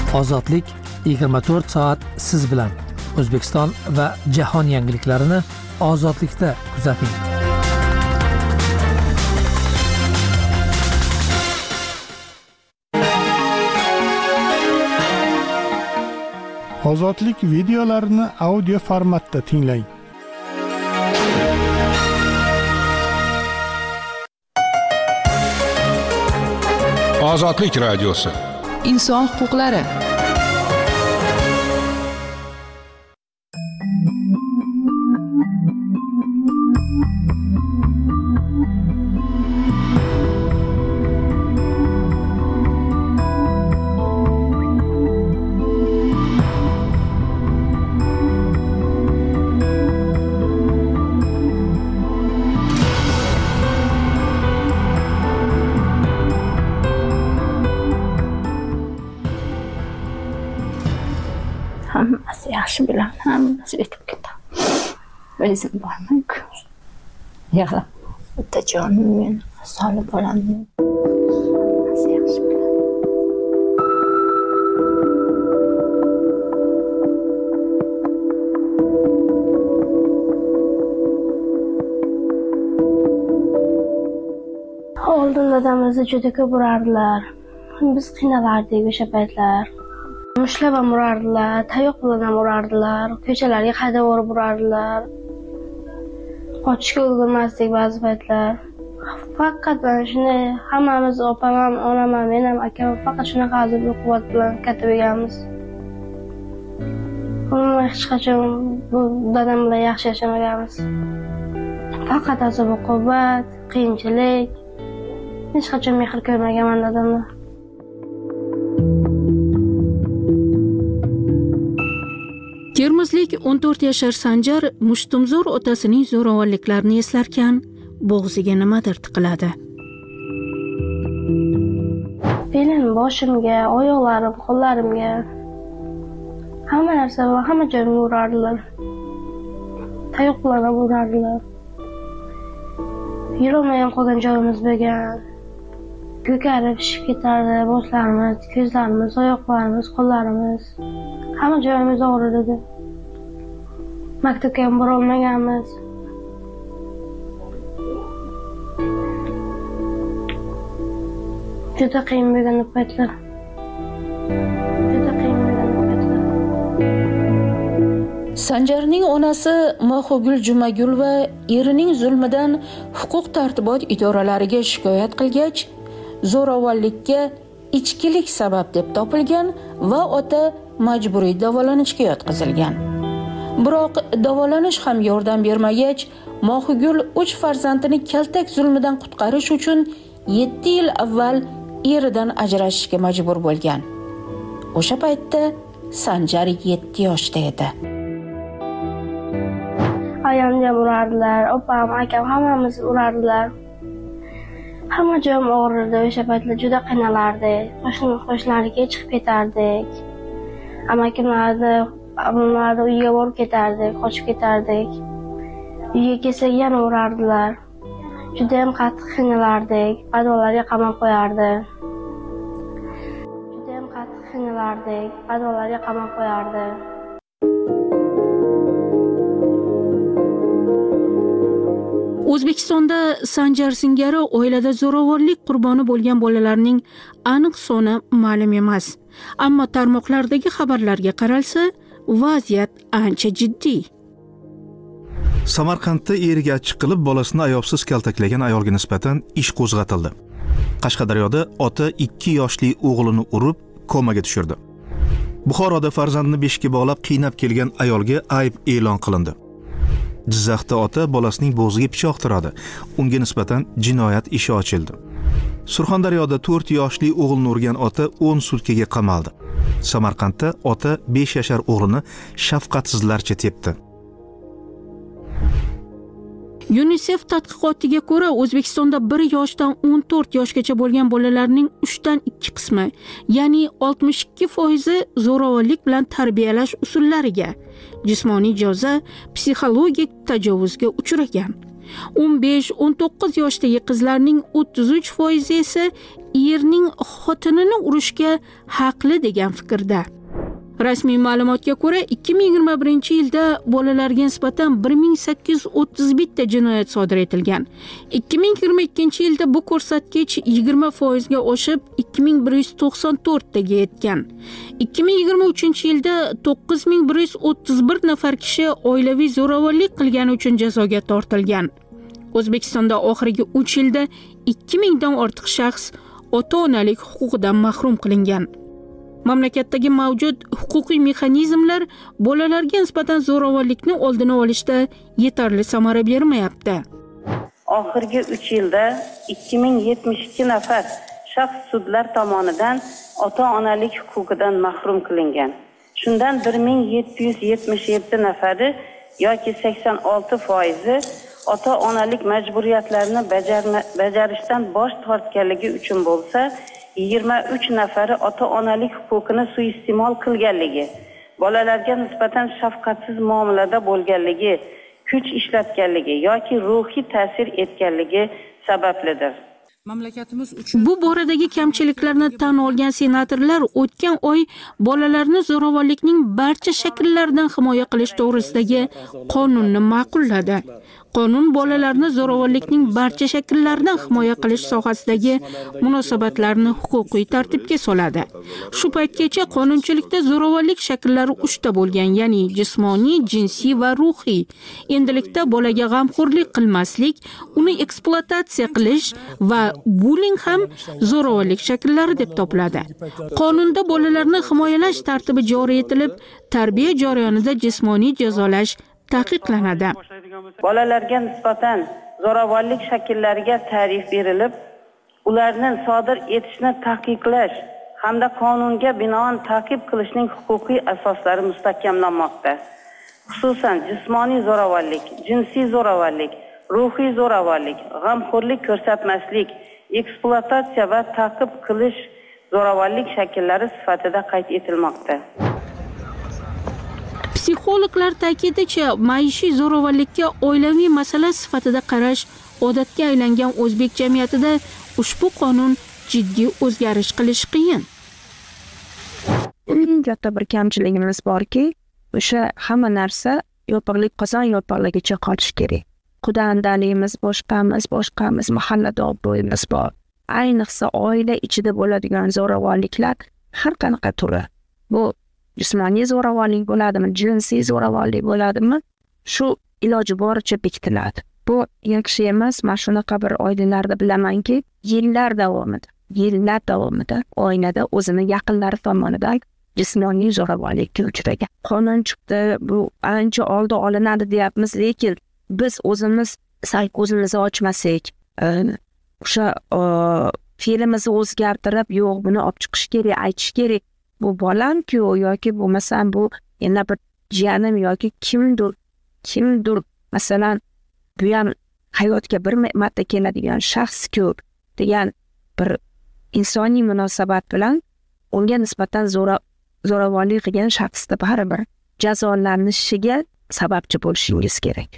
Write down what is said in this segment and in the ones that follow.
Ozodlik 24 soat siz bilan. O'zbekiston va jahon yangiliklarini ozodlikda kuzating. Ozodlik videolarini audio formatda tinglang. Ozodlik radiosi. Inson huquqlari. Hammasi yaxshi bilan, hammasi o'tib ketadi. O'zim bormayman-ku. Yig'lab, otajonim men, solib olaman. Hammasi yaxshi bilan. Oldin dadamizni juda ko'p urardilar. Biz qiynalardik o'sha paytlar. Mushlab ham urardilar, tayoq bilan ham urardilar, ko'chalarga haydab urardilar. Qochishga ulgurmasdik ba'zi paytlar. Faqat mana shunday hammamiz, opam ham, onam ham, men ham, akam faqat shunaqa azobli quvvat bilan katta bo'lganmiz. Umuman hech qachon bu dadam bilan yaxshi yashamaganmiz. Faqat azob quvvat, qiyinchilik. Hech qachon mehr ko'rmaganman dadamdan. Termizlik 14 yashar Sanjar mushtumzo'r otasining zo'ravonliklarini eslarkan, bo'g'ziga nimadir tiqiladi. Belim, boshimga, oyoqlarim, qo'llarimga hamma narsa va hamma joyimga urardilar. Tayoq bilan ham urardilar. Yurolmay ham qolgan joyimiz bo'lgan. Ko'karib shishib ketardi boshlarimiz, ko'zlarimiz, oyoqlarimiz, qo'llarimiz. Hamma joyimiz og'rir edi. Maktabga ham bora olmaganmiz. Juda qiyin bo'lgan paytlar. Sanjarning onasi Mahogul Jumagul va erining zulmidan huquq tartibot idoralariga shikoyat qilgach, zo'ravonlikka ichkilik sabab deb topilgan va ota majburiy davolanishga yotqizilgan. Biroq davolanish ham yordam bermagach, Mohigul 3 farzandini kaltak zulmidan qutqarish uchun 7 yil avval eridan ajrashishga majbur bo'lgan. O'sha paytda Sanjar 7 yoshda edi. Ayamga urardilar, opam, akam hammamiz urardilar. Hamma joyim og'rirdi o'sha paytlar, juda qiynalardik. Qo'shnilarga chiqib ketardik. Amakimlarni uyiga borib ketardik, qochib ketardik. Uyga kelsak yana urardilar. Juda ham qattiq qiynalardik, padollarga qamab qo'yardi. O'zbekistonda Sanjar singari oilada zo'ravonlik qurboni bo'lgan bolalarning aniq soni ma'lum emas. Ammo tarmoqlardagi xabarlarga qaralsa, vaziyat ancha jiddiy. Samarqandda eriga achchiq qilib bolasini ayovsiz kaltaklagan ayolga nisbatan ish qo'zg'atildi. Qashqadaryoda ota 2 yoshli o'g'lini urib komaga tushirdi. Buxoroda farzandini beshikka bog'lab qiynab kelgan ayolga ayb e'lon qilindi. Jizzaxda ota bolasining bo'g'ziga pichoq tiradi. Unga nisbatan jinoyat ishi ochildi. Surxondaryoda 4 yoshli o'g'ilni urgan ota 10 sutkaga qamaldi. Samarqandda ota 5 yashar o'g'lini shafqatsizlarcha tepdi. UNICEF tadqiqotiga ko'ra, O'zbekistonda 1 yoshdan 14 yoshgacha bo'lgan bolalarning 3 dan 2 qismi, ya'ni 62% zo'ravonlik bilan tarbiyalash usullariga, jismoniy jazo, psixologik tajovuzga uchragan. 15-19 yoshdagi qizlarning 33% esa erning xotinini urishga haqli degan fikrda. Rasmiy ma'lumotga ko'ra, 2021-yilda bolalarga nisbatan 1831 ta jinoyat sodir etilgan. 2022-yilda bu ko'rsatkich 20% ga oshib 2194 taga yetgan. 2023-yilda 9131 nafar kishi oilaviy zo'ravonlik qilgani uchun jazoga tortilgan. O'zbekistonda oxirgi 3 yilda 2000 dan ortiq shaxs ota-onalik huquqidan mahrum qilingan. Mamlakatdagi mavjud huquqiy mexanizmlar bolalarga nisbatan zo'ravonlikni oldini olishda yetarli samara bermayapti. Oxirgi 3 yilda 2072 nafar shaxs sudlar tomonidan ota-onalik huquqidan mahrum qilingan. Shundan 1777 nafari yoki 86% ota-onalik majburiyatlarini bajarishdan bosh tortganligi uchun bo'lsa, 23 nafari ota-onalik huquqini suiiste'mol qilganligi, bolalarga nisbatan shafqatsiz muomalada bo'lganligi, kuch ishlatganligi yoki ruhiy ta'sir etganligi sabablidir. Bu boradagi kamchiliklarni tan olgan senatorlar o'tgan oy bolalarni zo'ravonlikning barcha shakllaridan himoya qilish to'g'risidagi qonunni ma'qulladi. Qonun bolalarni zo'ravonlikning barcha shakllaridan himoya qilish sohasidagi munosabatlarni huquqiy tartibga soladi. Shu paytgacha qonunchilikda zo'ravonlik shakllari 3 ta bo'lgan, ya'ni jismoniy, jinsiy va ruhiy. Endilikda bolaga g'amxo'rlik qilmaslik, uni ekspluatatsiya qilish va bullying ham zo'ravonlik shakllari deb topiladi. Qonunda bolalarni himoyalash tartibi joriy etilib, tarbiya jarayonida jismoniy jazolash taqiqlanadi. Bolalarga nisbatan zo'ravonlik shakllariga ta'rif berilib, ularni sodir etishni taqiqlash hamda qonunga binoan ta'qib qilishning huquqiy asoslari mustahkamlanmoqda. Xususan, jismoniy zo'ravonlik, jinsiy zo'ravonlik, ruhiy zo'ravonlik, g'amxo'rlik ko'rsatmaslik, ekspluatatsiya va ta'qib qilish zo'ravonlik shakllari sifatida qayd etilmoqda. Psixologlar ta'kidlashicha, maishiy zo'ravonlikka oilaviy masala sifatida qarash odatga aylangan o'zbek jamiyatida ushbu qonun jiddiy o'zgarish qilish qiyin. Eng katta bir kamchiligimiz borki, o'sha hamma narsa yopiqlik qozon yopiqligicha qolish kerak. Qudandaligimiz boshqamiz, mahallada obro'yimiz bor. Ayniqsa oila ichida bo'ladigan zo'ravonliklar har qanaqa turi. Bu jismoniy zo'ravonlik bo'ladimi, jinsiy zo'ravonlik bo'ladimi, shu iloji boricha bekitiladi. Bu yaxshi emas. Men shunaqa bir oilalarda bilamanki, yillar davomida oilada o'zini yaqinlari tomonidan jismoniy zo'ravonlikka uchragan. Qonun chiqdi, bu ancha oldi olinadi deyapmiz, lekin biz o'zimiz sal ko'zimizni ochmasak, o'sha fe'limizni o'zgartirib, yo'q, buni olib chiqish kerak, aytish kerak. Bu bolam-ku yoki bo'lmasam bu yana bir jiyanim yoki kimdir, masalan, bu ham hayotga bir marta keladigan shaxs-ku degan bir insoniy munosabat bilan unga nisbatan zo'ravonlik qilgan shaxsda baribir jazolanishiga sababchi bo'lishingiz kerak.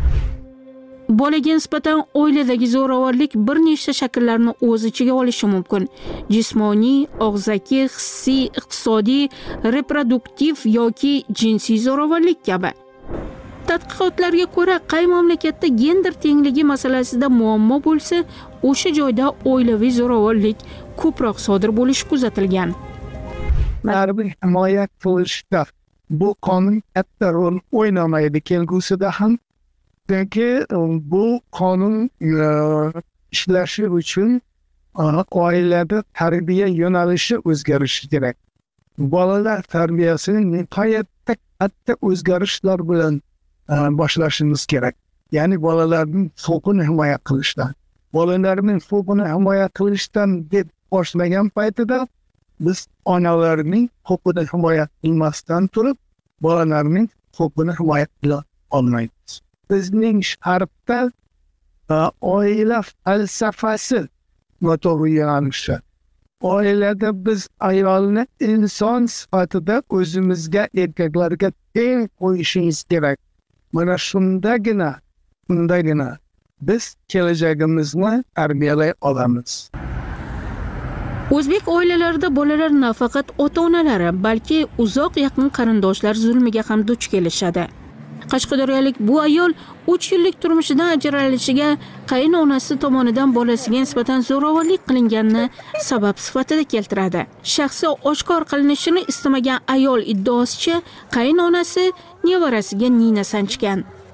Bolaga nisbatan oiladagi zo'ravonlik bir nechta shakllarni o'z ichiga olishi mumkin. Jismoniy, og'zaki, hissiy, iqtisodiy, reproduktiv yoki jinsiy zo'ravonlik kabi. Tadqiqotlarga ko'ra, qay mamlakatda gender tengligi masalasida muammo bo'lsa, o'sha joyda oilaviy zo'ravonlik ko'proq sodir bo'lishi kuzatilgan. Harbiy himoya qilishda bu qonun katta rol o'ynamaydi kelgusida ham. Chunki bu qonun ishlashi uchun oilada tarbiya yo'nalishi o'zgarishi kerak. Bolalar tarbiyasini nihoyatda katta o'zgarishlar bilan boshlashimiz kerak. Ya'ni bolalarning huquqini himoya qilishdan. Bolalarning huquqini himoya qilishdan deb boshlagan paytida biz onalarning huquqini himoya qilmasdan turib, bolalarning huquqini himoya qila olmaymiz. Bizning sharqda oila falsafasi noto'g'ri yo'nalishi. Oilada biz ayolni inson sifatida o'zimizga, erkaklarga teng qo'yishimiz kerak. Mana shundagina biz kelajagimizni tarbiyalay olamiz. O'zbek oilalarida bolalar nafaqat ota-onalari, balki uzoq yaqin qarindoshlar zulmiga ham duch kelishadi. Qashqadaryolik bu ayol 3 yillik turmushidan ajralishiga qaynonasi tomonidan bolasiga nisbatan zo'ravonlik qilinganini sabab sifatida keltiradi. Shaxsi oshkor qilinishini istamagan ayol iddaosicha qaynonasi nevarasiga nina sanchgan.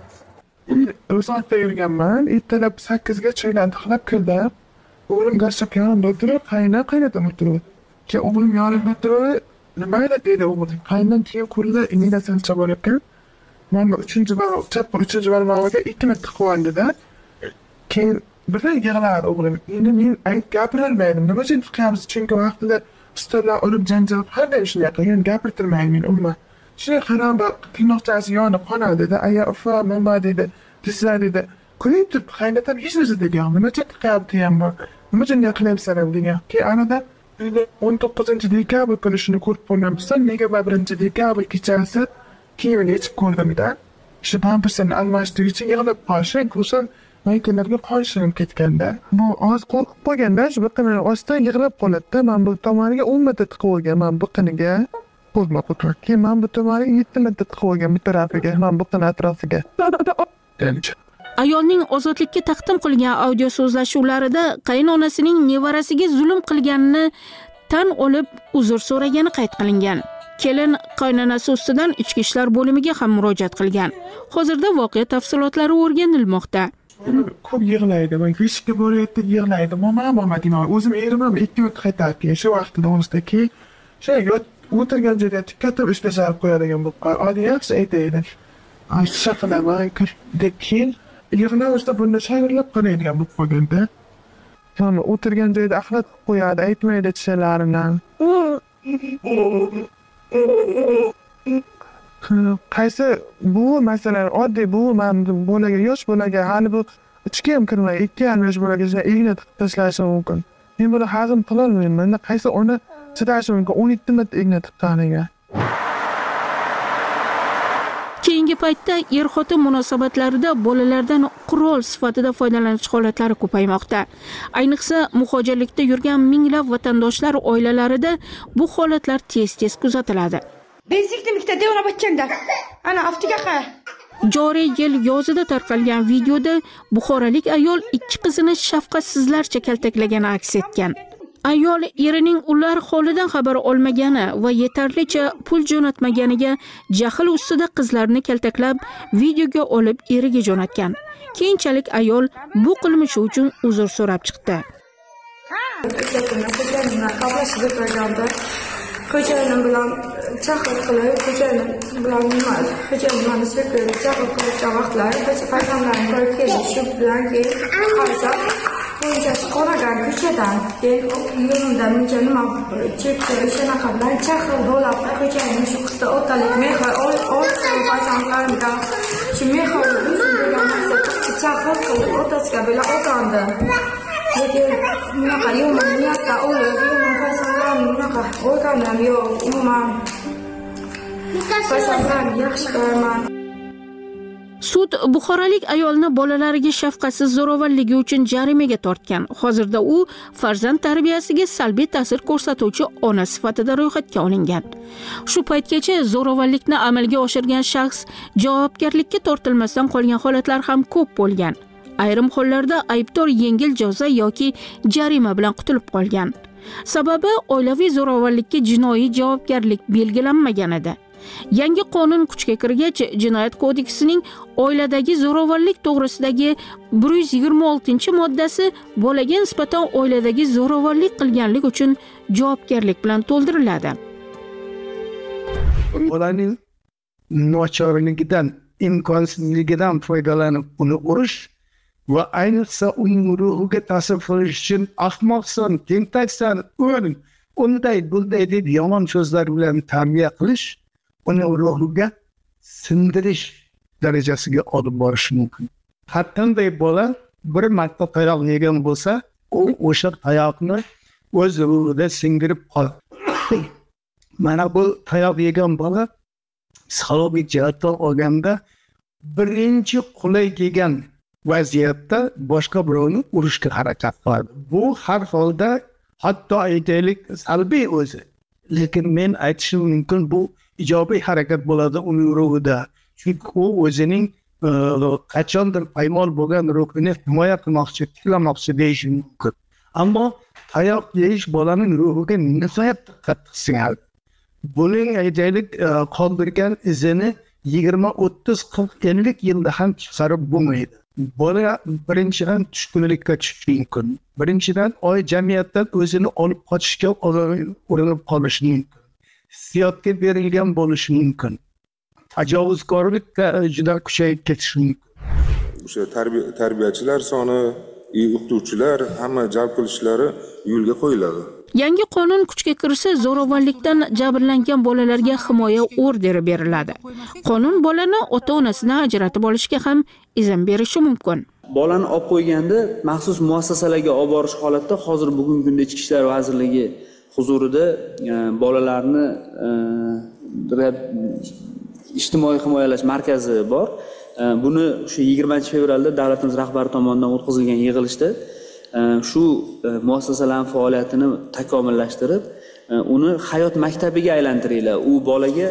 Uzoqda yurganman, ertalab 8 ga choylarni tixlab kirdim. O'g'lim gazchap yonimda o'tirib, qaynatam o'tirib. Keyin o'g'lim yonimda o'tirib, nima dedi o'g'lim? Qayndan keyin qo'lida nina sanchib olayotgan. Mana 3-chi barmog'iga 2 marta tiqib oldida. Keyin birdan yig'ladi o'g'lim. Endi men gapirolmaydim. Nima uchun tiqyapmiz? Chunki vaqtida ustalar olib janjal qildi shunday qilgan gapirtirmayman men umuman. Shunday qarab tinoqchasi yonib qonadi-da, aya ufa nima dedi. Sizlar dedi. Ko'rib turib qaynatam hech narsa degan. Nima uchun tiqyapti ham bor? Nima uchun qilyapsan degan. Keyin anadan 19-dekabr kuni shuni ko'rib qolganman. Nega 1-dekabr kechasi kiyimini yechib ko'rdim-da. Shu pampersni almashtirib uchun yig'lab qolishim, ko'rsam maykalarga qolishim ketganda. Bu oz qo'rqib qolganda, shu biqinining ostidan yig'lab qoladi-da. Men bu tomoniga 10 marta tiqib olganman biqiniga. Qo'zma qo'tir. Keyin men bu tomoniga 7 marta tiqib olgan bir tarafiga, men biqin atrofiga. Ayolning ozodlikka taqdim qilgan audio so'zlashuvlarida qaynonasining nevarasiga zulm qilganini tan olib uzr so'ragani qayd qilingan. Kelin qaynonasi ustidan ichki ishlar bo'limiga ham murojaat qilgan. Hozirda voqea tafsilotlari o'rganilmoqda. Ko'p yig'laydi. Men kishga borayotib yig'laydi. Mama deyman. O'zim erim 2 o't qaytarib keyin shu vaqtda o'rnisdagi shay o'tirgan joyda katta ish tashlab qo'yadigan bo'lib qoldi. Audience aytaydi. Ay shaqilaman, keyin yig'navishda bunda shayrlab qaraydigan bo'lib qolganda. Mana o'tirgan joyda axlat qo'yadi, aytmaydi tishlarini. Qaysi bu masalan oddiy bu men bolaga yosh bolaga hali bu ichga ham kirmay 2 yosh bolaga igna tashlashi mumkin. Men buni hazm qila olmayman. Qaysi ona chidashi mumkin 17 marta igna tiqqaniga. Keyingi paytda er-xotin munosabatlarida bolalardan qurol sifatida foydalanish holatlari ko'paymoqda. Ayniqsa, muhojirlikda yurgan minglab vatandoshlar oilalarida bu holatlar tez-tez kuzatiladi. Joriy yil yozida tarqalgan videoda buxorolik ayol 2 qizini shafqatsizlarcha kaltaklagani aks etgan. Ayol erining ular holidan xabar olmagani va yetarlicha pul jo'natmaganiga jahl ustida qizlarini kaltaklab videoga olib eriga jo'natgan. Keyinchalik ayol bu qilmishi uchun uzr so'rab chiqdi. Xo'jayinim bilan jahl qilib, xo'jayinim bilan xo'jayinim sekretari jahl qilgan vaqtlar farzandlarim ko'rib keldi. Shu bilan keyin qarasam bunchasi qolagan ko'chadan yo'limda buncha nima chekdi shunaqa bilan jahl bo'lib xo'jayinim shu qizda otalik mehr farzandlarimdan shu mehr degan narsa jahl qilib otasiga bilan otandi. Lekin bunaqa yomon niyatda o'lib farzandlarim bunaqa o'lganim yo'q. Umuman farzandlarim yaxshi ko'raman. Sud buxorolik ayolni bolalariga shafqatsiz zo'ravonligi uchun jarimaga tortgan. Hozirda u farzand tarbiyasiga salbiy ta'sir ko'rsatuvchi ona sifatida ro'yxatga olingan. Shu paytgacha zo'ravonlikni amalga oshirgan shaxs javobgarlikka tortilmasdan qolgan holatlar ham ko'p bo'lgan. Ayrim hollarda aybdor yengil jazo yoki jarima bilan qutulib qolgan. Sababi oilaviy zo'ravonlikka jinoiy javobgarlik belgilanmagan edi. Yangi qonun kuchga kirgach, Jinoyat kodeksining oiladagi zo'ravonlik to'g'risidagi 126-moddasi bolaga nisbatan oiladagi zo'ravonlik qilganlik uchun javobgarlik bilan to'ldiriladi. Bolaning nochorligidan, imkonsizligidan foydalanib uni urish va ayniqsa uning ruhiga ta'sir qilish uchun ahmoqsan, tentaksan, unday bunday deb yomon so'zlar bilan tarbiya qilish uni ruhiga sindirish darajasiga olib borishi mumkin. Har qanday bola bir marta tayoq yegan bo'lsa, u o'sha tayoqni o'z ruhida singdirib qoladi. Mana bu tayoq yegan bola salbiy jihatdan olganda birinchi qulay kelgan vaziyatda boshqa birovni urishga harakat qiladi. Bu har holda hatto aytaylik salbiy o'zi. Lekin men aytishim mumkin bu ijobiy harakat bo'ladi uning ruhida. Chunki u o'zining qachondir paymol bo'lgan ruhini himoya qilmoqchi, tiklamoqchi deyishi mumkin. Ammo tayoq yeyish bolaning ruhiga nihoyatda qattiq singadi. Buning aytaylik qoldirgan izini 20, 30, 40, 50 yilda ham chiqarib bo'lmaydi. Bola birinchidan tushkunlikka tushishi mumkin. Birinchidan jamiyatdan o'zini olib qochishga urinib qolishi mumkin. Hissiyotga berilgan bo'lishi mumkin. Tajovuzkorlik juda kuchayib ketishi mumkin. O'sha tarbiyachilar soni, o'qituvchilar hamma jalb qilishlari yo'lga qo'yiladi. Yangi qonun kuchga kirsa, zo'ravonlikdan jabrlangan bolalarga himoya orderi beriladi. Qonun bolani ota-onasidan ajratib olishga ham izn berishi mumkin. Bolani olib qo'yganda maxsus muassasalarga olib borish holatda hozir bugungi kunda Ichki ishlar vazirligi huzurida bolalarni ijtimoiy himoyalash markazi bor. Buni o'sha 20-fevralda davlatimiz rahbari tomonidan o'tkazilgan yig'ilishda shu muassasalarning faoliyatini takomillashtirib, uni hayot maktabiga aylantiringlar. U bolaga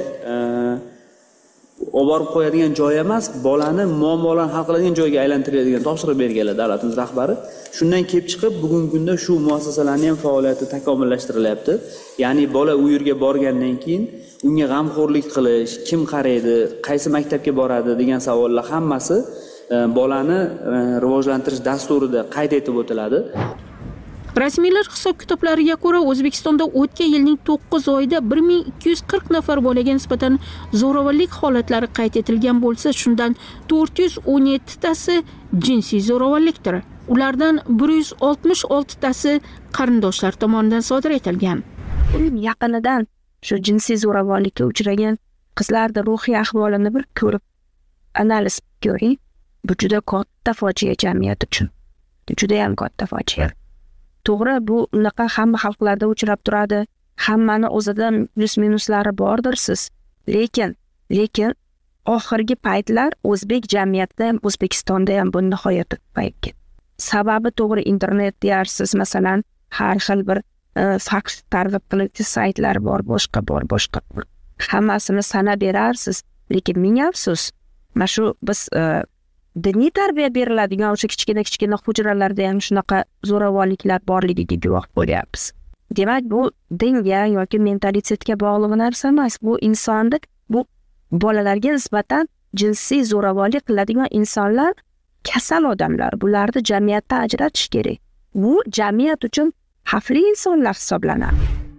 olib borib qo'yadigan joy emas, bolani muammolarni hal qiladigan joyga aylantiradigan topshiriq berganlar davlatimiz rahbari. Shundan kelib chiqib, bugungi kunda shu muassasalarning ham faoliyati takomillashtirilyapti. Ya'ni bola u yerga borgandan keyin unga g'amxo'rlik qilish, kim qaraydi, qaysi maktabga boradi degan savollar hammasi bolani rivojlantirish dasturida qayd etib o'tiladi. Rasmiylar hisob-kitoblariga ko'ra, O'zbekistonda o'tgan yilning 9 oyida 1240 nafar bolaga nisbatan zo'ravonlik holatlari qayd etilgan bo'lsa, shundan 417 tasi jinsiy zo'ravonlikdir. Ulardan 166 tasi qarindoshlar tomonidan sodir etilgan. Yaqinidan shu jinsiy zo'ravonlikka uchragan qizlarning ruhiy ahvolini bir ko'rib, analiz ko'ring. Bu juda katta fojia jamiyat uchun. Juda ham katta fojia. To'g'ri, bu unaqa hamma xalqlarda uchrab turadi. Hammani o'zida plus-minuslari bordirsiz. Lekin oxirgi paytlar o'zbek jamiyatida ham, O'zbekistonda ham bu nihoyatda ko'payib ketdi. Sababi to'g'ri internet deyarsiz, masalan, har xil bir faks targ'ib qiluvchi saytlar bor, boshqa. Hammasini sanab berarsiz. Lekin ming afsus, mana shu biz diniy tarbiya beriladigan o'sha kichkina hujralarda ham shunaqa zo'ravonliklar borligiga guvoh bo'lyapmiz. Demak, bu dinga yoki mentalitetga bog'liq narsa emas. Bu insonlik, bu bolalarga nisbatan jinsiy zo'ravonlik qiladigan insonlar kasal odamlar. Bularni jamiyatdan ajratish kerak. Bu jamiyat uchun xavfli insonlar hisoblanadi.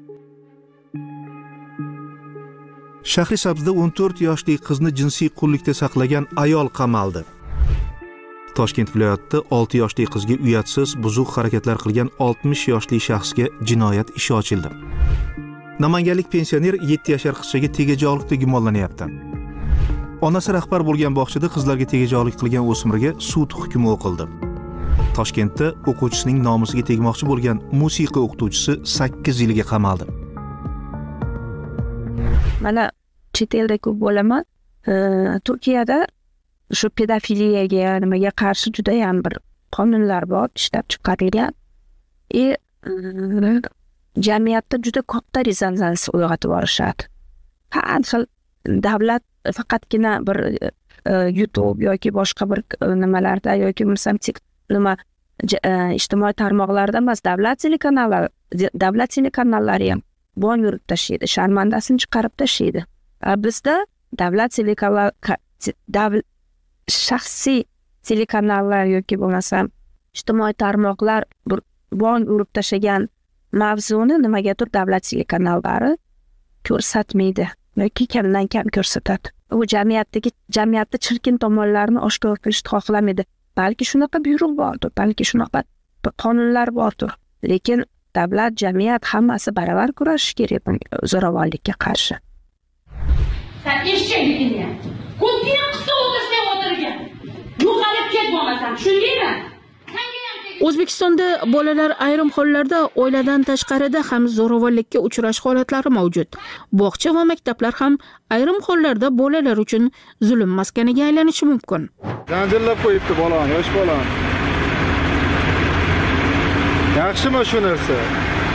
Shahrisabzda 14 yoshli qizni jinsiy qullikda saqlagan ayol qamaldi. Toshkent viloyatida 6 yoshli qizga uyatsiz, buzuq harakatlar qilgan 60 yoshli shaxsga jinoyat ishi ochildi. Namanganlik pensioner 7 yashar qizchaga tegajog'likda gumonlanyapti. Onasi rahbar bo'lgan bog'chada qizlarga tegajog'lik qilgan o'smirga sud hukmi o'qildi. Toshkentda o'quvchisining nomusiga tegmoqchi bo'lgan musiqa o'qituvchisi 8 yilga qamaldi. Mana chet elda ko'p bo'laman. Turkiyada shu pedofiliyaga, nimaga qarshi juda ham bir qonunlar bor, ishlab chiqarilgan. Jamiyatda juda katta rezonans uyg'otib borishadi. Har xil davlat faqatgina bir YouTube yoki boshqa bir nimalarda yoki ijtimoiy tarmoqlarda emas, davlat telekanallari ham bon yurib tashlaydi, sharmandasini chiqarib tashlaydi. Bizda davlat shaxsiy telekanallar yoki bo'lmasa ijtimoiy tarmoqlar bon urib tashlagan mavzuni nimagadir davlat telekanallari ko'rsatmaydi yoki kamdan kam ko'rsatadi. U jamiyatda chirkin tomonlarni oshkor qilishni xohlamaydi. Balki shunaqa buyruq bordir, balki shunaqa qonunlar bordir. Lekin davlat, jamiyat hammasi baravar kurashishi kerak zo'ravonlikka qarshi. Sen eshakligini, ko'pgina qissa o'tirsang o'tirgan. Yo'qolib ketmasan, tushundingmi? O'zbekistonda bolalar ayrim hollarda oiladan tashqarida ham zo'ravonlikka uchrash holatlari mavjud. Bog'cha va maktablar ham ayrim hollarda bolalar uchun zulm maskaniga aylanishi mumkin. Zanjirlab qo'yibdi bolani, yosh bolani. Yaxshimi shu narsa?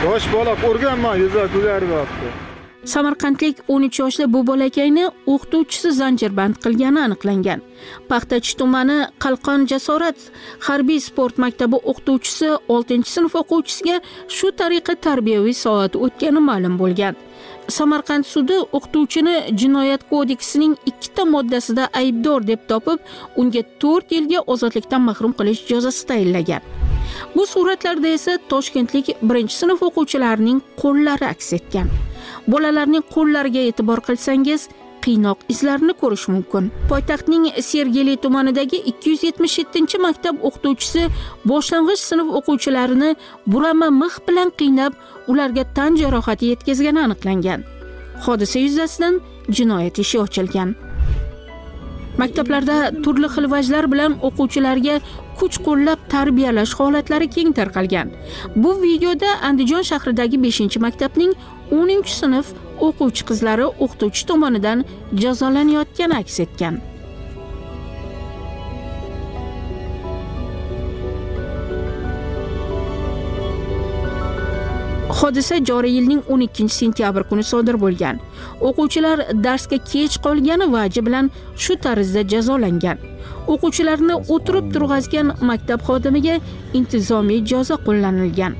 Yosh bola o'rganman, yuza ko'garyapti. Samarqandlik 13 yoshli bu bolakayni o'qituvchisi zanjirband qilgani aniqlangan. Paxtachi tumani Qalqon Jasorat harbiy sport maktabi o'qituvchisi 6-sinf o'quvchisiga shu tariqa tarbiyaviy soat o'tgani ma'lum bo'lgan. Samarqand sudi o'qituvchini Jinoyat kodeksining 2 moddasida aybdor deb topib, unga 4 yilga ozodlikdan mahrum qilish jazosi tayinlagan. Bu suratlarda esa toshkentlik 1-sinf o'quvchilarining qo'llari aks etgan. Bolalarning qo'llariga e'tibor qilsangiz, qiynoq izlarini ko'rish mumkin. Poytaxtning Sergeli tumanidagi 277-maktab o'qituvchisi boshlang'ich sinf o'quvchilarini burama mix bilan qiynab, ularga tan jarohati yetkazgani aniqlangan. Hodisa yuzasidan jinoyat ishi ochilgan. Maktablarda turli xil vajlar bilan o'quvchilarga kuch qo'llab tarbiyalash holatlari keng tarqalgan. Bu videoda Andijon shahridagi 5-maktabning 10-sinf o'quvchi qizlari o'qituvchi tomonidan jazolanayotgani aks etgan. Hodisa joriy yilning 12-sentyabr kuni sodir bo'lgan. O'quvchilar darsga kech qolgani vaji bilan shu tarzda jazolangan. O'quvchilarni o'tirib turg'azgan maktab xodimiga intizomiy jazo qo'llanilgan.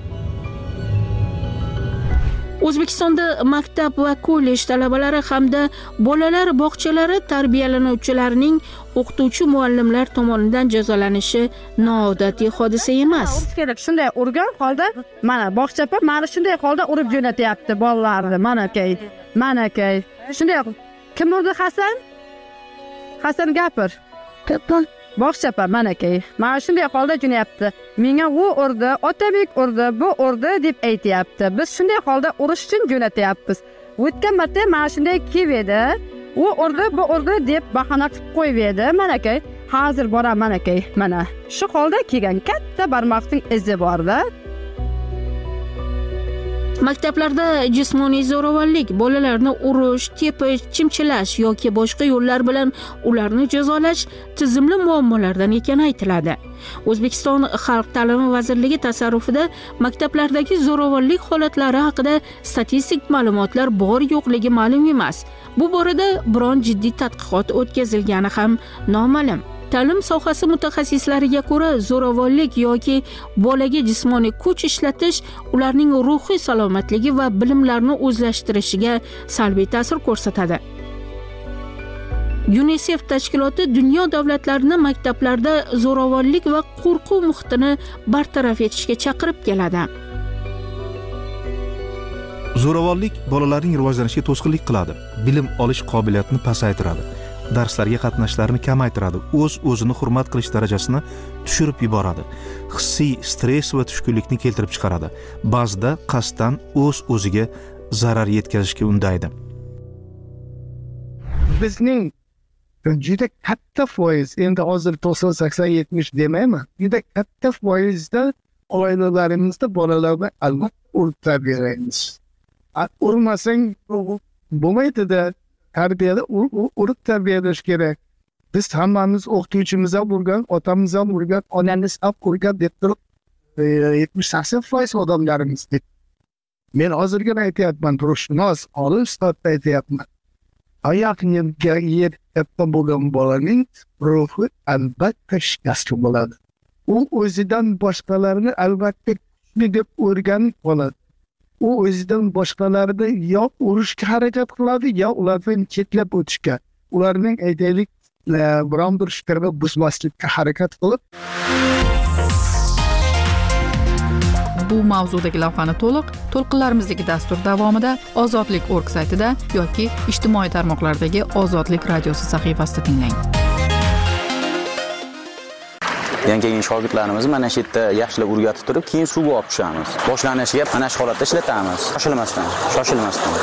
O'zbekistonda maktab va kollej talabalari hamda bolalar bog'chalari tarbiyalanuvchilarining o'qituvchi muallimlar tomonidan jazolanishi noodatiy hodisa emas. Shunday urgan holda mana bog'chapa mana shunday holda urib jo'natyapti bolalarni. Mana kay. Shunday kim urdi Hasan? Hasan gapir. Bog'chapa mana kay. Mana shunday holda jo'nayapti. Menga u urdi, Otabek urdi, bu urdi deb aytayapti. Biz shunday holda urish uchun jo'natyapmiz. O'tgan marta mana shunday keldi. U urdi, bu urdi deb bahona qilib qo'yib edi. Mana kay. Hozir boraman mana kay. Mana shu holda kelgan katta barmoqning izi bor-da. Maktablarda jismoniy zo'ravonlik, bolalarni urish, tepish, chimchilash yoki boshqa yo'llar bilan ularni jazolash tizimli muammolardan ekani aytiladi. O'zbekiston Xalq ta'limi vazirligi tasarrufida maktablardagi zo'ravonlik holatlari haqida statistik ma'lumotlar bor-yo'qligi ma'lum emas. Bu borada biron jiddiy tadqiqot o'tkazilgani ham noma'lum. Ta'lim sohasi mutaxassislariga ko'ra, zo'ravonlik yoki bolaga jismoniy kuch ishlatish ularning ruhiy salomatligi va bilimlarini o'zlashtirishiga salbiy ta'sir ko'rsatadi. UNICEF tashkiloti dunyo davlatlarini maktablarda zo'ravonlik va qo'rquv muhitini bartaraf etishga chaqirib keladi. Zo'ravonlik bolalarning rivojlanishiga to'sqinlik qiladi, bilim olish qobiliyatini pasaytiradi, darslarga qatnashlarini kamaytiradi, o'z-o'zini hurmat qilish darajasini tushirib yuboradi, hissiy stress va tushkunlikni keltirib chiqaradi, ba'zida qasddan o'z-o'ziga zarar yetkazishga undaydi. Bizning juda katta foiz, endi hozir 90-80-70 demayman, juda katta foizda oilalarimizda bolalarni albatta urib tarbiyalaymiz. Urmasang bo'lmaydi-da. Tarbiyada urib tarbiyalash kerak. Biz hammamiz o'qituvchimiz ham urgan, otamiz ham urgan, onamiz ham urgan deb turib 70-80% odamlarimiz. Men hozirgina aytyapman, ruhshunos, olim sifatida aytyapman. Oyoqga yer katta bo'lgan bolaning ruhi albatta shikast bo'ladi. U o'zidan boshqalarni albatta kuchli deb o'rganib qoladi. U o'zidan boshqalarni yo urishga harakat qiladi, yo ulardan chetlab o'tishga, ularning aytaylik biron bir fikrini buzmaslikka harakat qilib. Bu mavzudagi lavhani to'lqinlarimizdagi dastur davomida ozodlik.org saytida yoki ijtimoiy tarmoqlardagi Ozodlik radiosi sahifasida tinglang. Yangi kelgan shogirdlarimiz mana shu yerda yaxshilab o'rgatib turib, keyin suvga olib tushamiz. Boshlanishiga mana shu holatda ishlatamiz. Shoshilmasdan.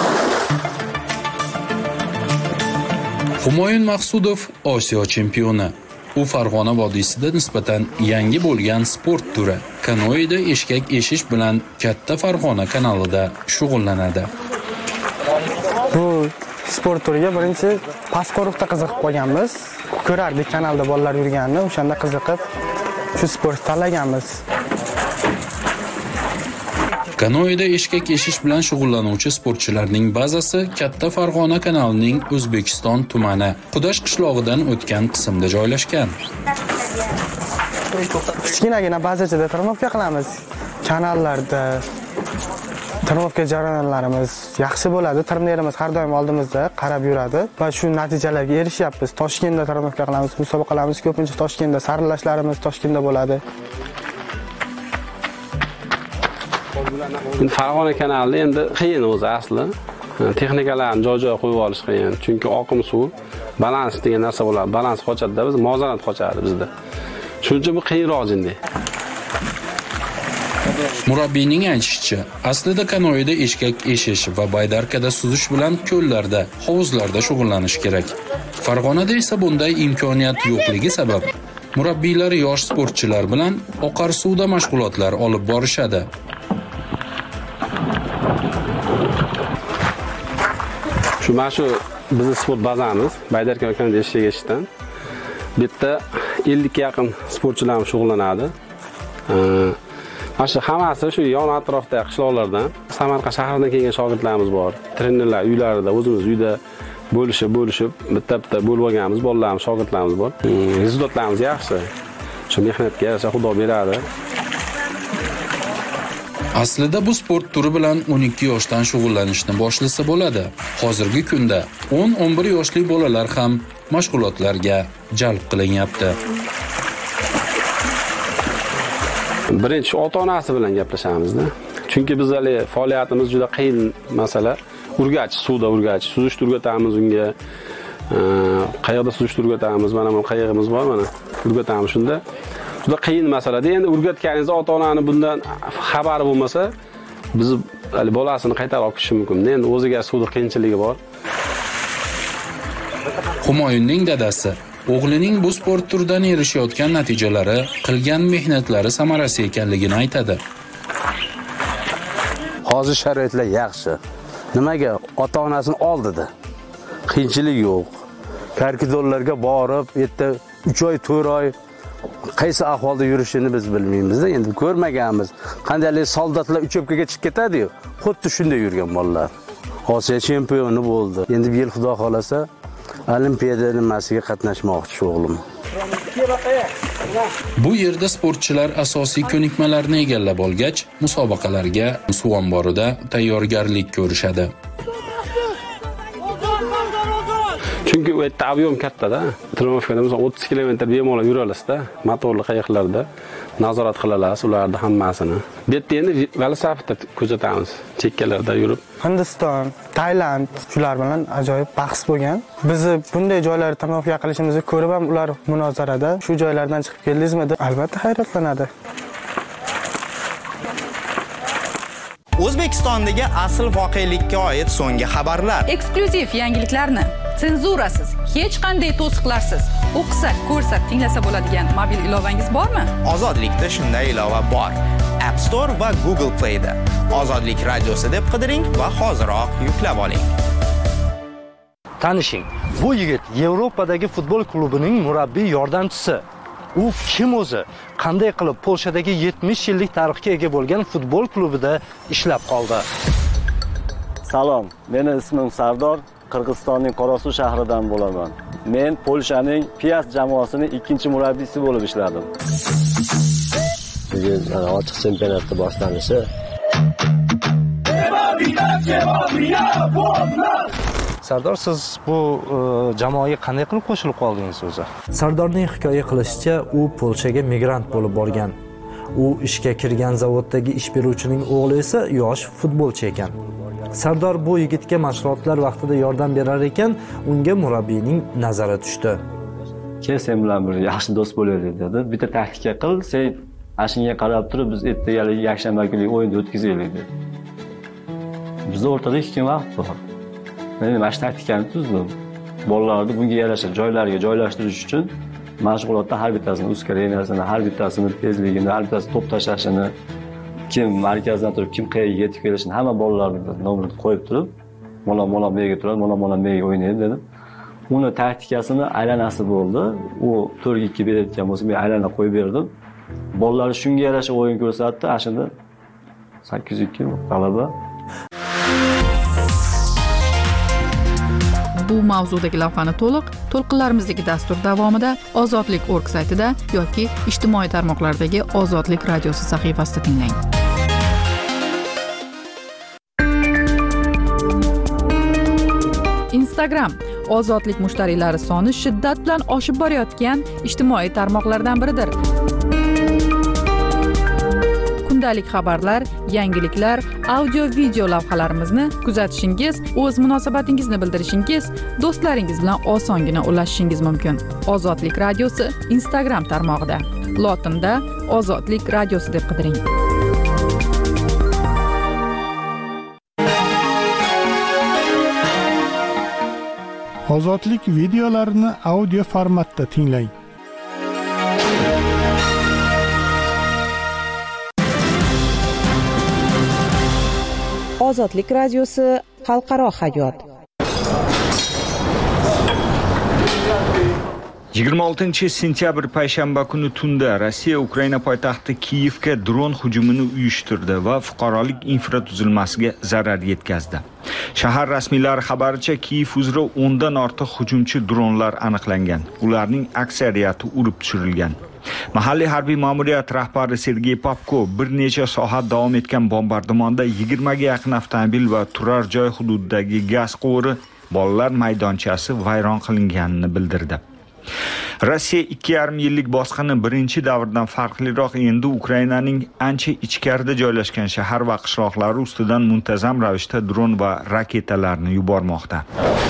Humoyun Maqsudov Osiyo chempioni. U Farg'ona vodiysida nisbatan yangi bo'lgan sport turi kanoeda eshkak eshish bilan Katta Farg'ona kanalida shug'ullanadi. Bu sport turiga birinchi pastqo'riqda qiziqib qolganmiz. Ko'rardik kanalda bolalar yurganini, o'shanda qiziqib shu sportni tanlaganmiz. Kanoeda eshkak eshish bilan shug'ullanuvchi sportchilarning bazasi Katta Farg'ona kanalining O'zbekiston tumani Qudash qishlog'idan o'tgan qismda joylashgan. Kichkinagina bazachada trenirovka qilamiz. Kanallarda trenirovka jarayonlarimiz yaxshi bo'ladi. Trenerimiz har doim oldimizda qarab yuradi va shu natijalarga erishyapmiz. Toshkentda trenirovka qilamiz, musobaqalarimiz ko'pincha Toshkentda, saralashlarimiz Toshkentda bo'ladi. Farg'ona kanalida endi qiyin o'zi asli. Texnikalarni joy-joy qo'yib olish qiyin. Chunki oqim suv, balans degan narsa bo'ladi. Balans qochadi-da, biz muvozanat qochadi bizda. Shuning uchun bu qiyinroq jinday. Murabbiyning aytishicha, aslida kanoeda eshkak eshish va baydarkada suzish bilan ko'llarda, hovuzlarda shug'ullanish kerak. Farg'onada esa bunday imkoniyat yo'qligi sabab murabbiylar yosh sportchilar bilan oqar suvda mashg'ulotlar olib borishadi. Shu bizning sport bazamiz baydarka va kanoeda eshkak eshishdan bitta 50 ga yaqin sportchilar shug'ullanadi. Mana shu hammasi shu yon atrofdagi qishloqlardan, Samarqand shahridan kelgan shogirdlarimiz bor. Trenerlar uylarida, o'zimiz uyda bo'lishib, bitta bo'lib olganmiz, bolalarimiz, shogirdlarimiz bor. Rezultatlarimiz yaxshi. Shu mehnatga yarasha Xudo beradi. Aslida bu sport turi bilan 12 yoshdan shug'ullanishni boshlasa bo'ladi. Hozirgi kunda 10-11 yoshli bolalar ham mashg'ulotlarga jalb qilinyapti. Birinchi ota-onasi bilan gaplashamiz-da. Chunki bizning faoliyatimiz juda qiyin masala. Urgach, suvda urgach, suzishni o'rgatamiz unga. Qayoqda suzishni o'rgatamiz, mana bu qayig'imiz bor, mana o'rgatamiz shunda. Juda qiyin masala-da. Endi o'rgatganingizda ota-onani bundan xabari bo'lmasa, biz bolasini qaytarib olib ketishi mumkin. Endi o'ziga suvda qiyinchiligi bor. Humoyunning dadasi o'g'lining bu sport turidan erishayotgan natijalari qilgan mehnatlari samarasi ekanligini aytadi. Hozir sharoitlar yaxshi. Nimaga ota-onasini oldida? Qiyinchilik yo'q. Karkidonlarga borib, yerda 3 oy, 4 oy qaysi ahvolda yurishini biz bilmaymiz-da, endi ko'rmaganmiz. Qandaylik soldatlar uchopkaga chiqib ketadi-yu, xuddi shunday yurgan bolalar. Osiyo chempioni bo'ldi. Endi bu yil Xudo xolasa Olimpiada nimasiga qatnashmoqchi o'g'lim. Bu yerda sportchilar asosiy ko'nikmalarni egallab olgach, musobaqalarga suv omborida tayyorgarlik ko'rishadi. Chunki u yerda avion katta-da. Trenirovkada 30 kilometr bemalol yura olasizda, motorli qayiqlarda nazorat qilamiz ularni hammasini. Bu yerda endi velosipedda kuzatamiz, chekkalarda yurib. Hindiston, Tailand shular bilan ajoyib bahs bo'lgan. Biz bunday joylarda trenirovka qilishimizni ko'rib ham ular munozarada shu joylardan chiqib keldingizmi deb albatta hayratlanadi. O'zbekistondagi asl voqelikka oid so'nggi xabarlar. Eksklyuziv yangiliklarni senzurasiz, hech qanday to'siqlarsiz o'qisa, ko'rsa, tinglasa bo'ladigan mobil ilovangiz bormi? Ozodlikda shunday ilova bor. App Store va Google Play da. Ozodlik radiosi deb qidiring va hoziroq yuklab oling. Tanishing, bu yigit Yevropadagi futbol klubining murabbiy yordamchisi. U kim o'zi? Qanday qilib Polshadagi 70 yillik tarixga ega bo'lgan futbol klubida ishlab qoldi? Salom, meni ismim Sardor, Qirg'izistonning Qorasuv shahridan bo'laman. Men Polshaning Piast jamoasining ikkinchi murabbiysi bo'lib ishladim. Bugun ochiq chempionatda boshlanishi. Sardor, siz bu jamoaga qanday qilib qo'shilib qoldingiz o'zi? Sardorning hikoya qilishicha, u Polshaga migrant bo'lib borgan. U ishga kirgan zavoddagi ish beruvchining o'g'li esa yosh futbolchi ekan. Sardor bu yigitga mashg'ulotlar vaqtida yordam berar ekan, unga murabbiyning nazari tushdi. Kel, sen bilan bir yaxshi do'st bo'laylik dedi. Bitta taktika qil, sen ashunga qarab turib biz ertagalik yakshanba kuni o'yin o'tkazaylik dedi. Bizning o'rtada 2 kun vaqt bor. Men mana shu taktikani tuzdim. Bolalarni bunga yarasha joylariga joylashtirish uchun mashg'ulotda har bittasini uskareniyasini, har bittasini tezligini, har bittasi to'p tashlashini, kim markazdan turib, kim qayerga yetib kelishini hamma bolalarning nomerini qo'yib turib, mola mega turadi, mola mega o'ynaydi dedim. Uni taktikasini aylanasi bo'ldi. U 4-2 berayotgan bo'lsa, men aylana qo'yib berdim. Bolalar shunga yarasha o'yin ko'rsatdi. Ashunda 802 g'alaba. Bu mavzudagi lavhani to'lqinlarimizdagi dastur davomida ozodlik.org saytida yoki ijtimoiy tarmoqlardagi Ozodlik radiosi sahifasida tinglang. Instagram ozodlik mushtariylari soni shiddat bilan oshib borayotgan ijtimoiy tarmoqlardan biridir. Kundalik xabarlar, yangiliklar, audio-video lavhalarimizni kuzatishingiz, o'z munosabatingizni bildirishingiz, do'stlaringiz bilan osongina ulashishingiz mumkin. Ozodlik radiosi Instagram tarmog'ida. Lotinda Ozodlik radiosi deb qidiring. Ozodlik videolarini audio formatda tinglang. Ozodlik radiosi xalqaro hayot. 26-sentyabr payshanba kuni tunda Rossiya Ukraina poytaxti Kiyevga dron hujumini uyushtirdi va fuqarolik infratuzilmasiga zarar yetkazdi. Shahar rasmiylari xabaricha Kiyev uzra 10 dan ortiq hujumchi dronlar aniqlangan. Ularning aksariyati urib tushirilgan. Mahalliy harbiy ma'muriyat rahbari Sergey Popko bir necha soat davom etgan bombardimonda 20 ga yaqin avtomobil va turar joy hududidagi gaz quvuri, bolalar maydonchasi vayron qilinganini bildirdi. Rossiya 2,5 yillik bosqini birinchi davrdan farqliroq endi Ukrainaning ancha ichkarida joylashgan shahar va qishloqlari ustidan muntazam ravishda dron va raketalarni yubormoqda.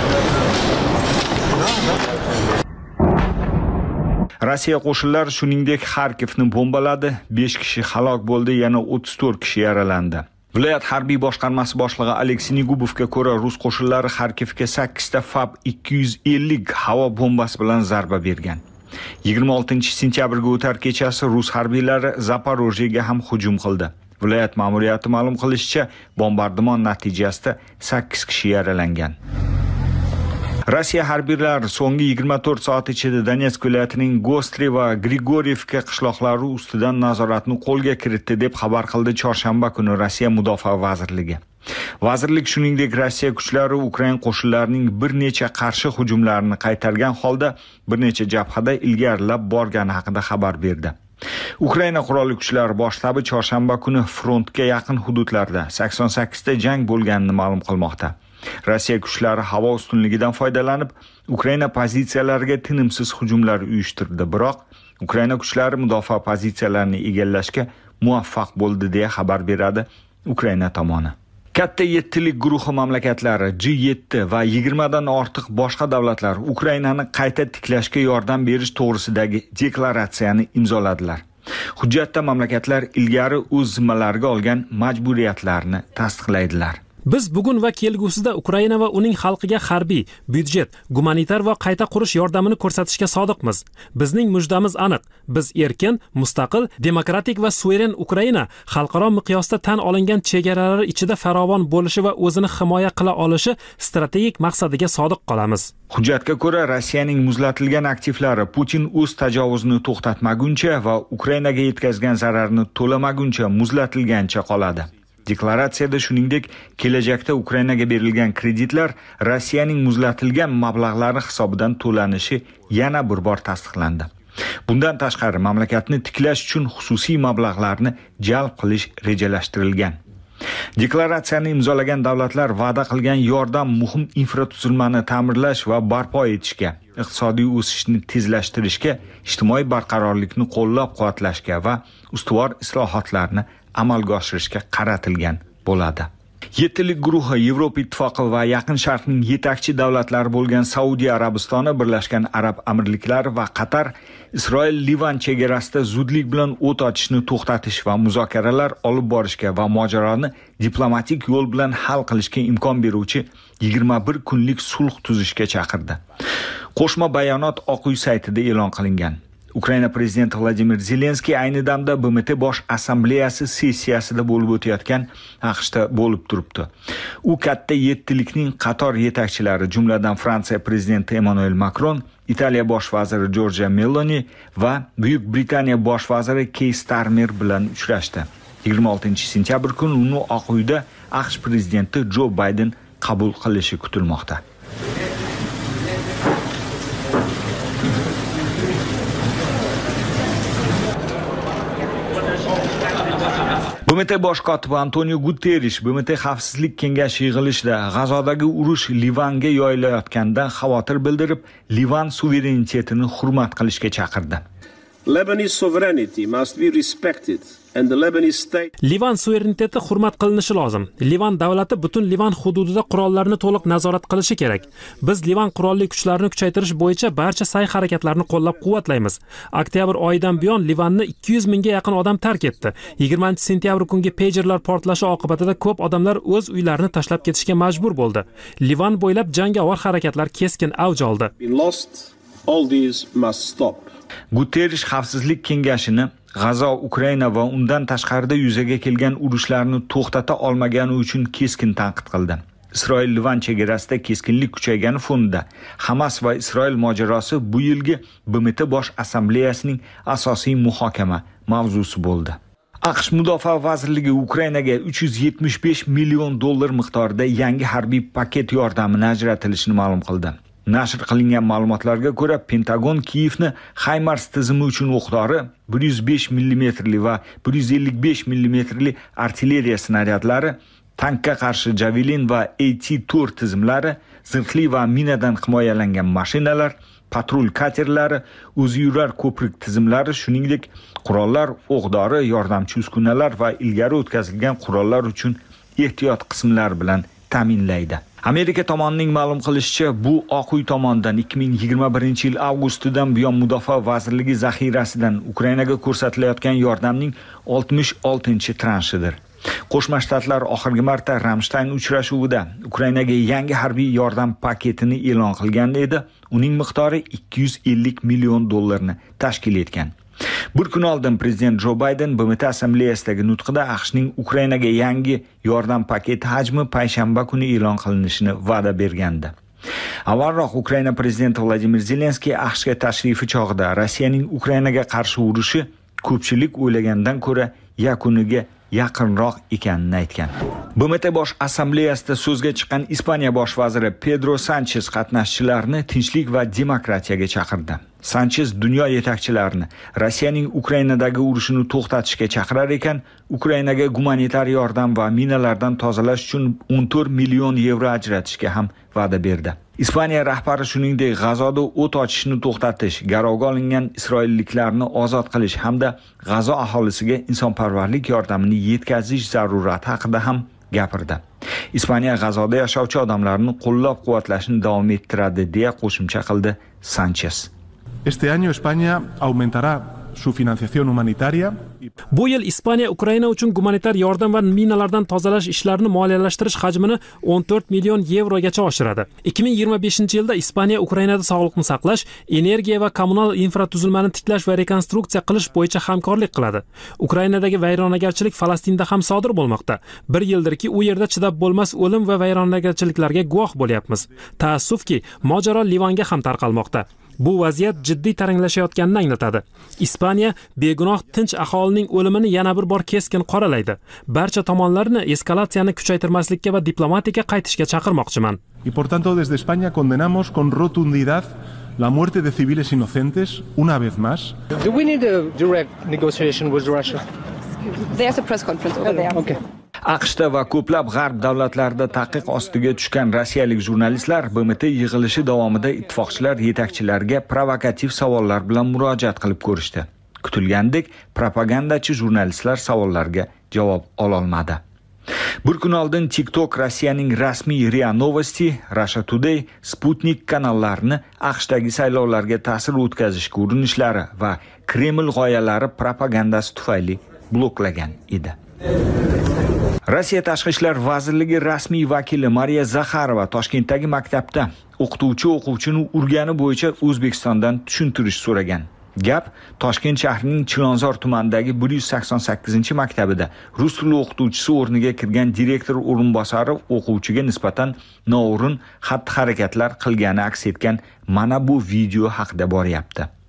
Rossiya qo'shinlari shuningdek Xarkivni bombaladi, 5 kishi halok bo'ldi, yana 34 kishi yaralandi. Viloyat harbiy boshqarmasi boshlig'i Aleksey Negubovga ko'ra, rus qo'shinlari Xarkivga 8 ta FAB-250 havo bombasi bilan zarba bergan. 26-sentyabrga o'tar kechasi rus harbiylari Zaporojyega ham hujum qildi. Viloyat ma'muriyati ma'lum qilishicha, bombardimon natijasida 8 kishi yaralangan. Rossiya harbiylari so'nggi 24 soat ichida Donetsk viloyatining Gostri va Grigorievka qishloqlari ustidan nazoratni qo'lga kiritdi deb xabar qildi chorshanba kuni Rossiya Mudofaa vazirligi. Vazirlik shuningdek Rossiya kuchlari Ukraina qo'shinlarining bir necha qarshi hujumlarini qaytargan holda bir necha jabhada ilgarilab borgani haqida xabar berdi. Ukraina qurolli kuchlari bosh shtabi chorshanba kuni frontga yaqin hududlarda 88 ta jang bo'lganini ma'lum qilmoqda. Rossiya kuchlari havo ustunligidan foydalanib, Ukraina pozitsiyalariga tinimsiz hujumlar uyushtirdi, biroq Ukraina kuchlari mudofaa pozitsiyalarini egallashga muvaffaq bo'ldi deya xabar beradi Ukraina tomoni. Katta 7lik guruhi mamlakatlari G7 va 20 dan ortiq boshqa davlatlar Ukrainani qayta tiklashga yordam berish to'g'risidagi deklaratsiyani imzoladilar. Hujjatda mamlakatlar ilgari o'z zimmalariga olgan majburiyatlarni tasdiqlaydilar. Biz bugun va kelgusida Ukraina va uning xalqiga harbiy, byudjet, gumanitar va qayta qurish yordamini ko'rsatishga sodiqmiz. Bizning mujdamiz aniq. Biz erkin, mustaqil, demokratik va suveren Ukraina xalqaro miqyosda tan olingan chegaralari ichida farovon bo'lishi va o'zini himoya qila olishi strategik maqsadiga sodiq qolamiz. Hujjatga ko'ra, Rossiyaning muzlatilgan aktivlari Putin o'z tajovuzini to'xtatmaguncha va Ukrainaga yetkazgan zararni to'lamaguncha muzlatilgancha qoladi. Deklaratsiyada shuningdek, kelajakda Ukrainaga berilgan kreditlar Rossiyaning muzlatilgan mablag'lari hisobidan to'lanishi yana bir bor tasdiqlandi. Bundan tashqari, mamlakatni tiklash uchun xususiy mablag'larni jalb qilish rejalashtirilgan. Deklaratsiyani imzolagan davlatlar va'da qilgan yordam muhim infratuzilmani ta'mirlash va barpo etishga, iqtisodiy o'sishni tezlashtirishga, ijtimoiy barqarorlikni qo'llab-quvvatlashga va ustuvor islohotlarni amalga oshirishga qaratilgan bo'ladi. 7lik guruhi Yevropa ittifoqi va Yaqin Sharqning yetakchi davlatlari bo'lgan Saudiya Arabistoni, Birlashgan Arab Amirliklari va Qatar Isroil-Livan chegarasida zudlik bilan o't ochishni to'xtatish va muzokaralar olib borishga va mojaroni diplomatik yo'l bilan hal qilishga imkon beruvchi 21 kunlik sulh tuzishga chaqirdi. Qo'shma bayonot Oq uy saytida e'lon qilingan. Ukraina prezidenti Vladimir Zelenskiy ayni damda BMT bosh assambleyasi sessiyasida bo'lib o'tayotgan AQShda bo'lib turibdi. U katta 7likning qator yetakchilari, jumladan Fransiya prezidenti Emmanuel Macron, Italiya bosh vaziri Giorgia Meloni va Buyuk Britaniya bosh vaziri Keir Starmer bilan uchrashdi. 26-sentyabr kuni uni Oq uyda AQSh prezidenti Jo Bayden qabul qilishi kutilmoqda. BMT bosh kotibi Antonio Guterrish BMT xavfsizlik kengashi yig'ilishida G'azodagi urush Livanga yoyilayotganidan xavotir bildirib, Livan suverenitetini hurmat qilishga chaqirdi. Lebanese sovereignty must be respected and the Lebanese state Livan suvereniteti hurmat qilinishi lozim. Livan davlati butun Livan hududida qurollarni to'liq nazorat qilishi kerak. Biz Livan qurolli kuchlarini kuchaytirish bo'yicha barcha sa'y-harakatlarni qo'llab-quvvatlaymiz. Oktyabr oyidan buyon Livanni 200 mingga yaqin odam tark etdi. 20-sentyabr kungi pagerlar portlashi oqibatida ko'p odamlar o'z uylarini tashlab ketishga majbur bo'ldi. Livan bo'ylab jangovar harakatlar keskin avj oldi. All these must stop. Guterrish xavfsizlik kengashini G'azo, Ukraina va undan tashqarida yuzaga kelgan urushlarni to'xtata olmagani uchun keskin tanqid qildi. Isroil-Livan chegarasida keskinlik kuchaygani fonida Hamas va Isroil mojarosi bu yilgi BMT bosh assambleyasining asosiy muhokama mavzusi bo'ldi. AQSh Mudofaa vazirligi Ukrainaga 375 million dollar miqdorida yangi harbiy paket yordamini ajratilishini ma'lum qildi. Nashr qilingan ma'lumotlarga ko'ra, Pentagon Kiyevni HIMARS tizimi uchun o'qdori 105 mm va 155 mm artilleriya snaryadlari, tankka qarshi Javelin va AT-4 tizimlari, zirhli va minadan himoyalangan mashinalar, patrul katerlari, o'zi yurar ko'prik tizimlari, shuningdek qurollar, o'qdori, yordamchi uskunalar va ilgari o'tkazilgan qurollar uchun ehtiyot qismlar bilan ta'minlaydi. Amerika tomonining ma'lum qilishicha, bu Oq uy tomonidan 2021-yil avgustidan buyon Mudofaa vazirligi zaxirasidan Ukrainaga ko'rsatilayotgan yordamning 66-transhidir. Qo'shma Shtatlar oxirgi marta Ramstein uchrashuvida Ukrainaga yangi harbiy yordam paketini e'lon qilgan edi. Uning miqdori 250 million dollarni tashkil etgan. Bir kun oldin prezident Jo Bayden BMT assambleyasidagi nutqida AQShning Ukrainaga yangi yordam paketi hajmi payshanba kuni e'lon qilinishini va'da bergandi. Avvalroq Ukraina prezidenti Vladimir Zelenskiy AQShga tashrifi chog'ida Rossiyaning Ukrainaga qarshi urushi ko'pchilik o'ylagandan ko'ra yakuniga yaqinroq ekanini aytgan. BMT bosh assambleyasida so'zga chiqqan Ispaniya bosh vaziri Pedro Sanchez qatnashchilarni tinchlik va demokratiyaga chaqirdi. Sanchez dunyo yetakchilarini Rossiyaning Ukrainadagi urushini to'xtatishga chaqirar ekan, Ukrainaga gumanitar yordam va minalardan tozalash uchun 14 million yevro ajratishga ham va'da berdi. Ispaniya rahbari shuningdek G'azoda o't ochishni to'xtatish, garovga olingan isroilliklarni ozod qilish hamda G'azo aholisiga insonparvarlik yordamini yetkazish zarurati haqida ham gapirdi. Ispaniya G'azoda yashovchi odamlarni qo'llab-quvvatlashni davom ettiradi deya qo'shimcha qildi Sanchez. Este año España aumentará su financiación humanitaria. Bu yil Ispaniya Ukraina uchun gumanitar yordam va minalardan tozalash ishlarini moliyalashtirish hajmini 14 million yevrogacha oshiradi. 2025-yilda Ispaniya Ukrainada sog'liqni saqlash, energiya va kommunal infratuzilmani tiklash va rekonstruksiya qilish bo'yicha hamkorlik qiladi. Ukrainadagi vayronagarchilik Falastinda ham sodir bo'lmoqda. Bir yildirki, u yerda chidab bo'lmas o'lim va vayronagarchiliklarga guvoh bo'lyapmiz. Taassufki, mojaro Livanga ham tarqalmoqda. Bu vaziyat jiddiy taranglashayotganini anglatadi. Ispaniya begunoh tinch aholining o'limini yana bir bor keskin qoralaydi. Barcha tomonlarni eskalatsiyani kuchaytirmaslikka va diplomatikaga qaytishga chaqirmoqchiman. Y por tanto desde España condenamos con rotundidad la muerte de civiles inocentes una vez más. Do we need a direct negotiation with Russia? There's a press conference over there. Okay. AQShda va ko'plab g'arb davlatlarida taqiq ostiga tushgan rossiyalik jurnalistlar BMT yig'ilishi davomida ittifoqchilar yetakchilariga provokativ savollar bilan murojaat qilib ko'rishdi. Kutilgandek, propagandachi jurnalistlar savollarga javob ololmadi. Bir kun oldin TikTok Rossiyaning rasmiy RIA Novosti, Russia Today, Sputnik kanallarini AQShdagi saylovlarga ta'sir o'tkazishga urinishlari va Kreml g'oyalari propagandasi tufayli bloklagan edi. Rossiya Tashqi ishlar vazirligi rasmiy vakili Mariya Zakharova Toshkentdagi maktabda o'qituvchini urgani bo'yicha O'zbekistondan tushuntirish so'ragan. Gap Toshkent shahrining Chilonzor tumanidagi 188-maktabida rus tili o'qituvchisi o'rniga kirgan direktor o'rinbosari o'quvchiga nisbatan noo'rin xatti-harakatlar qilgani aks etgan mana bu video haqida boryapti.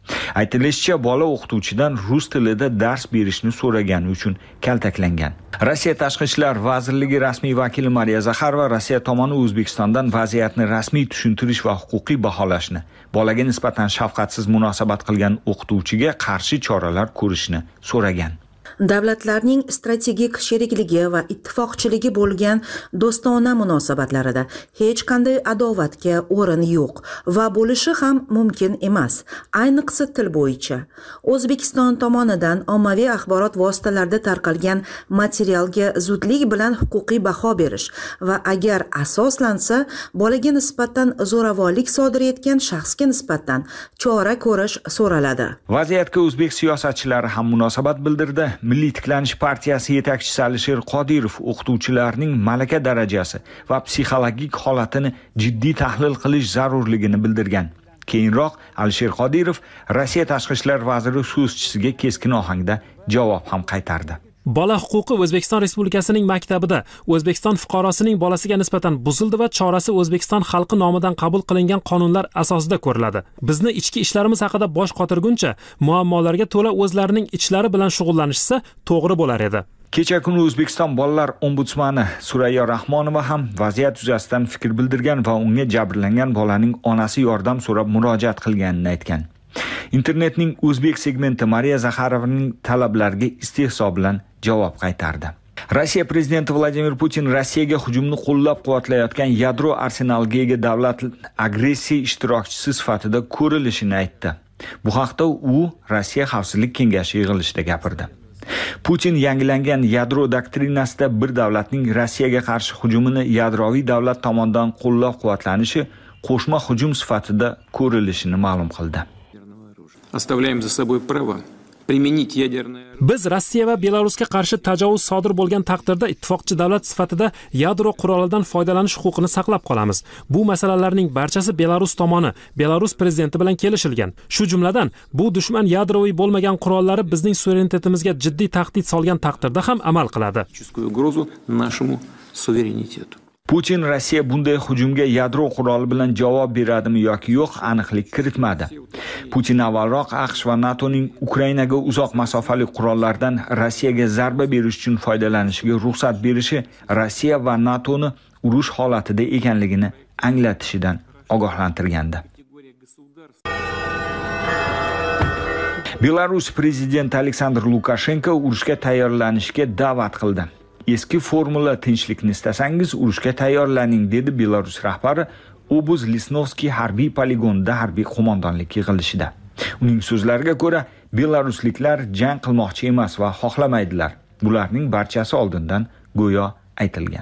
Aytilishicha, bola o'qituvchidan rus tilida dars berishni so'ragani uchun kaltaklangan. Rossiya Tashqi ishlar vazirligi rasmiy vakili Mariya Zakharova Rossiya tomoni O'zbekistondan vaziyatni rasmiy tushuntirish va huquqiy baholashni, bolaga nisbatan shafqatsiz munosabat qilgan o'qituvchiga qarshi choralar ko'rishni so'ragan. Davlatlarning strategik sherikligi va ittifoqchiligi bo'lgan do'stona munosabatlarida hech qanday adovatga o'rin yo'q va bo'lishi ham mumkin emas. Ayniqsa til bo'yicha. O'zbekiston tomonidan ommaviy axborot vositalarida tarqalgan materialga zudlik bilan huquqiy baho berish va agar asoslansa, bolaga nisbatan zo'ravonlik sodir etgan shaxsga nisbatan chora ko'rish so'raladi. Vaziyatga o'zbek siyosatchilari ham munosabat bildirdi. Milliy tiklanish partiyasi yetakchisi Alisher Qodirov o'qituvchilarning malaka darajasi va psixologik holatini jiddiy tahlil qilish zarurligini bildirgan. Keyinroq Alisher Qodirov Rossiya Tashqi ishlar vaziri so'zchisiga keskin ohangda javob ham qaytardi. Bola huquqi O'zbekiston Respublikasining maktabida O'zbekiston fuqarosining bolasiga nisbatan buzildi va chorasi O'zbekiston xalqi nomidan qabul qilingan qonunlar asosida ko'riladi. Bizni ichki ishlarimiz haqida bosh qotirguncha muammolarga to'la o'zlarining ichlari bilan shug'ullanishsa to'g'ri bo'lar edi. Kecha kuni O'zbekiston bolalar ombudsmani Surayyo Rahmonova ham vaziyat yuzasidan fikr bildirgan va unga jabrlangan bolaning onasi yordam so'rab murojaat qilganini aytgan. Internetning o'zbek segmenti Mariya Zakharovaning talablariga istehzo bilan javob qaytardi. Rossiya prezidenti Vladimir Putin Rossiyaga hujumni qo'llab-quvvatlayotgan yadro arsenaliga ega davlat agressiya ishtirokchisi sifatida ko'rilishini aytdi. Bu haqda u Rossiya Xavfsizlik kengashi yig'ilishida gapirdi. Putin yangilangan yadro doktrinasida bir davlatning Rossiyaga qarshi hujumini yadroviy davlat tomonidan qo'llab-quvvatlanishi qo'shma hujum sifatida ko'rilishini ma'lum qildi. Оставляем за собой право применить ядерное. Biz Rossiya va Belarusga qarshi tajovuz sodir bo'lgan taqdirda ittifoqchi davlat sifatida yadro qurolidan foydalanish huquqini saqlab qolamiz. Bu masalalarning barchasi Belarus tomoni, Belarus prezidenti bilan kelishilgan. Shu jumladan bu dushman yadroviy bo'lmagan qurollari bizning suverenitetimizga jiddiy tahdid solgan taqdirda ham amal qiladi. Угрозу нашему суверенитету. Putin Rossiya bunday hujumga yadro quroli bilan javob beradimi yoki yo'q aniqlik kiritmadi. Putin avvalroq AQSh va NATOning Ukrainaga uzoq masofali qurollardan Rossiyaga zarba berish uchun foydalanishiga ruxsat berishi Rossiya va NATOni urush holatida ekanligini anglatishidan ogohlantirgandi. Belarus prezidenti Aleksandr Lukashenko urushga tayyorlanishga da'vat qildi. Eski formula tinchlikni istasangiz urushga tayyorlaning dedi Belarus rahbari Obuz Lisnovskiy harbiy poligonida harbiy qo'mondonlik yig'ilishida. Uning so'zlariga ko'ra, belarusliklar jang qilmoqchi emas va xohlamaydilar. Bularning barchasi oldindan go'yo aytilgan.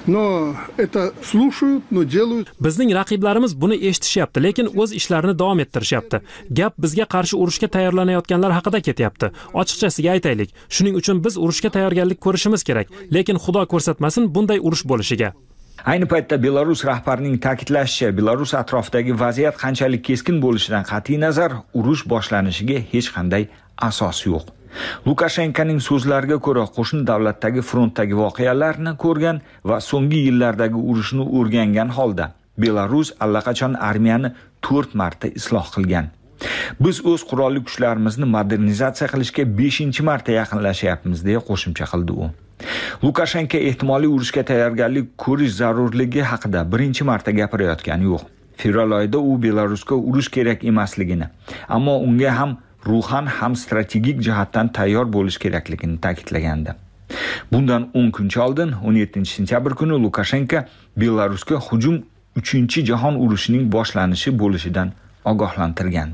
Bizning raqiblarimiz buni eshitishyapti, lekin o'z ishlarini davom ettirishyapti. Gap bizga qarshi urushga tayyorlanayotganlar haqida ketyapti. Ochiqchasiga aytaylik, shuning uchun biz urushga tayyorgarlik ko'rishimiz kerak, lekin Xudo ko'rsatmasin bunday urush bo'lishiga. Ayni paytda Belarus rahbarining ta'kidlashicha, Belarus atrofidagi vaziyat qanchalik keskin bo'lishidan qat'iy nazar, urush boshlanishiga hech qanday asos yo'q. Lukashenkoning so'zlariga ko'ra, qo'shni davlatdagi frontdagi voqealarni ko'rgan va so'nggi yillardagi urushni o'rgangan holda Belarus allaqachon armiyani 4 marta isloh qilgan. Biz o'z qurolli kuchlarimizni modernizatsiya qilishga 5-marta yaqinlashyapmiz deya qo'shimcha qildi u. Lukashenko ehtimoliy urushga tayyorgarlik ko'rish zarurligi haqida birinchi marta gapirayotgani yo'q. Fevral oyida u Belarusga urush kerak emasligini, ammo unga ham ruhan ham strategik jihatdan tayyor bo'lish kerakligini ta'kidlagandi. Bundan 10 kun oldin 17-sentyabr kuni Lukashenko Belarusga hujum 3-jahon urushining boshlanishi bo'lishidan ogohlantirgan.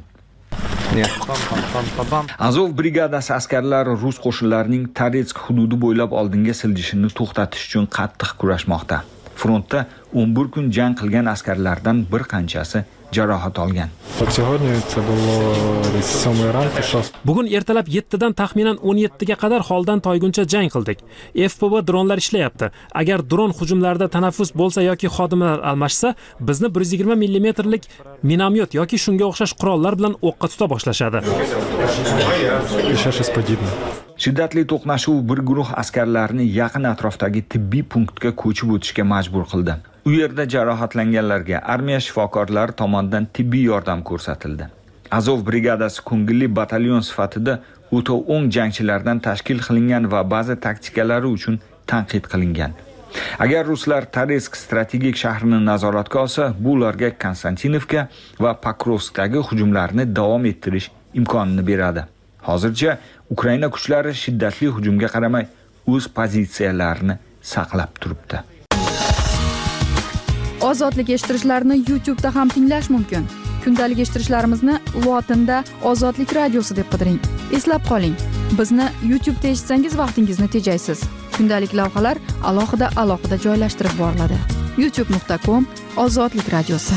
Azov brigadasi askarlari rus qo'shinlarining Toretsk hududi bo'ylab oldinga siljishini to'xtatish uchun qattiq kurashmoqda. Frontda 11 kun jang qilgan askarlardan bir qanchasi jarohat olgan. Bugun ertalab 7 dan taxminan 17 ga qadar holdan toyguncha jang qildik. FPV dronlar ishlayapti. Agar dron hujumlarida tanaffus bo'lsa yoki xodimlar almashsa, bizni 120 mm lik minomyot yoki shunga o'xshash qurollar bilan o'qqa tuta boshlashadi. Shiddatli to'qnashuv bir guruh askarlarni yaqin atrofdagi tibbiy punktga ko'chib o'tishga majbur qildi. U yerda jarohatlanganlarga armiya shifokorlari tomonidan tibbiy yordam ko'rsatildi. Azov brigadasi ko'ngilli batalyon sifatida o'ta o'ng jangchilardan tashkil qilingan va ba'zi taktikalari uchun tanqid qilingan. Agar ruslar Toretsk strategik shahrini nazoratga olsa, bu ularga Konstantinovka va Pokrovskdagi hujumlarni davom ettirish imkonini beradi. Hozircha Ukraina kuchlari shiddatli hujumga qaramay o'z pozitsiyalarini saqlab turibdi. Ozodlik eshittirishlarni YouTube'da ham tinglash mumkin. Kundalik eshittirishlarimizni lotinda Ozodlik radiosi deb qidiring. Eslab qoling, bizni YouTube'da eshitsangiz vaqtingizni tejaysiz. Kundalik lavhalar alohida joylashtirib boriladi. youtube.com/Ozodlik radiosi.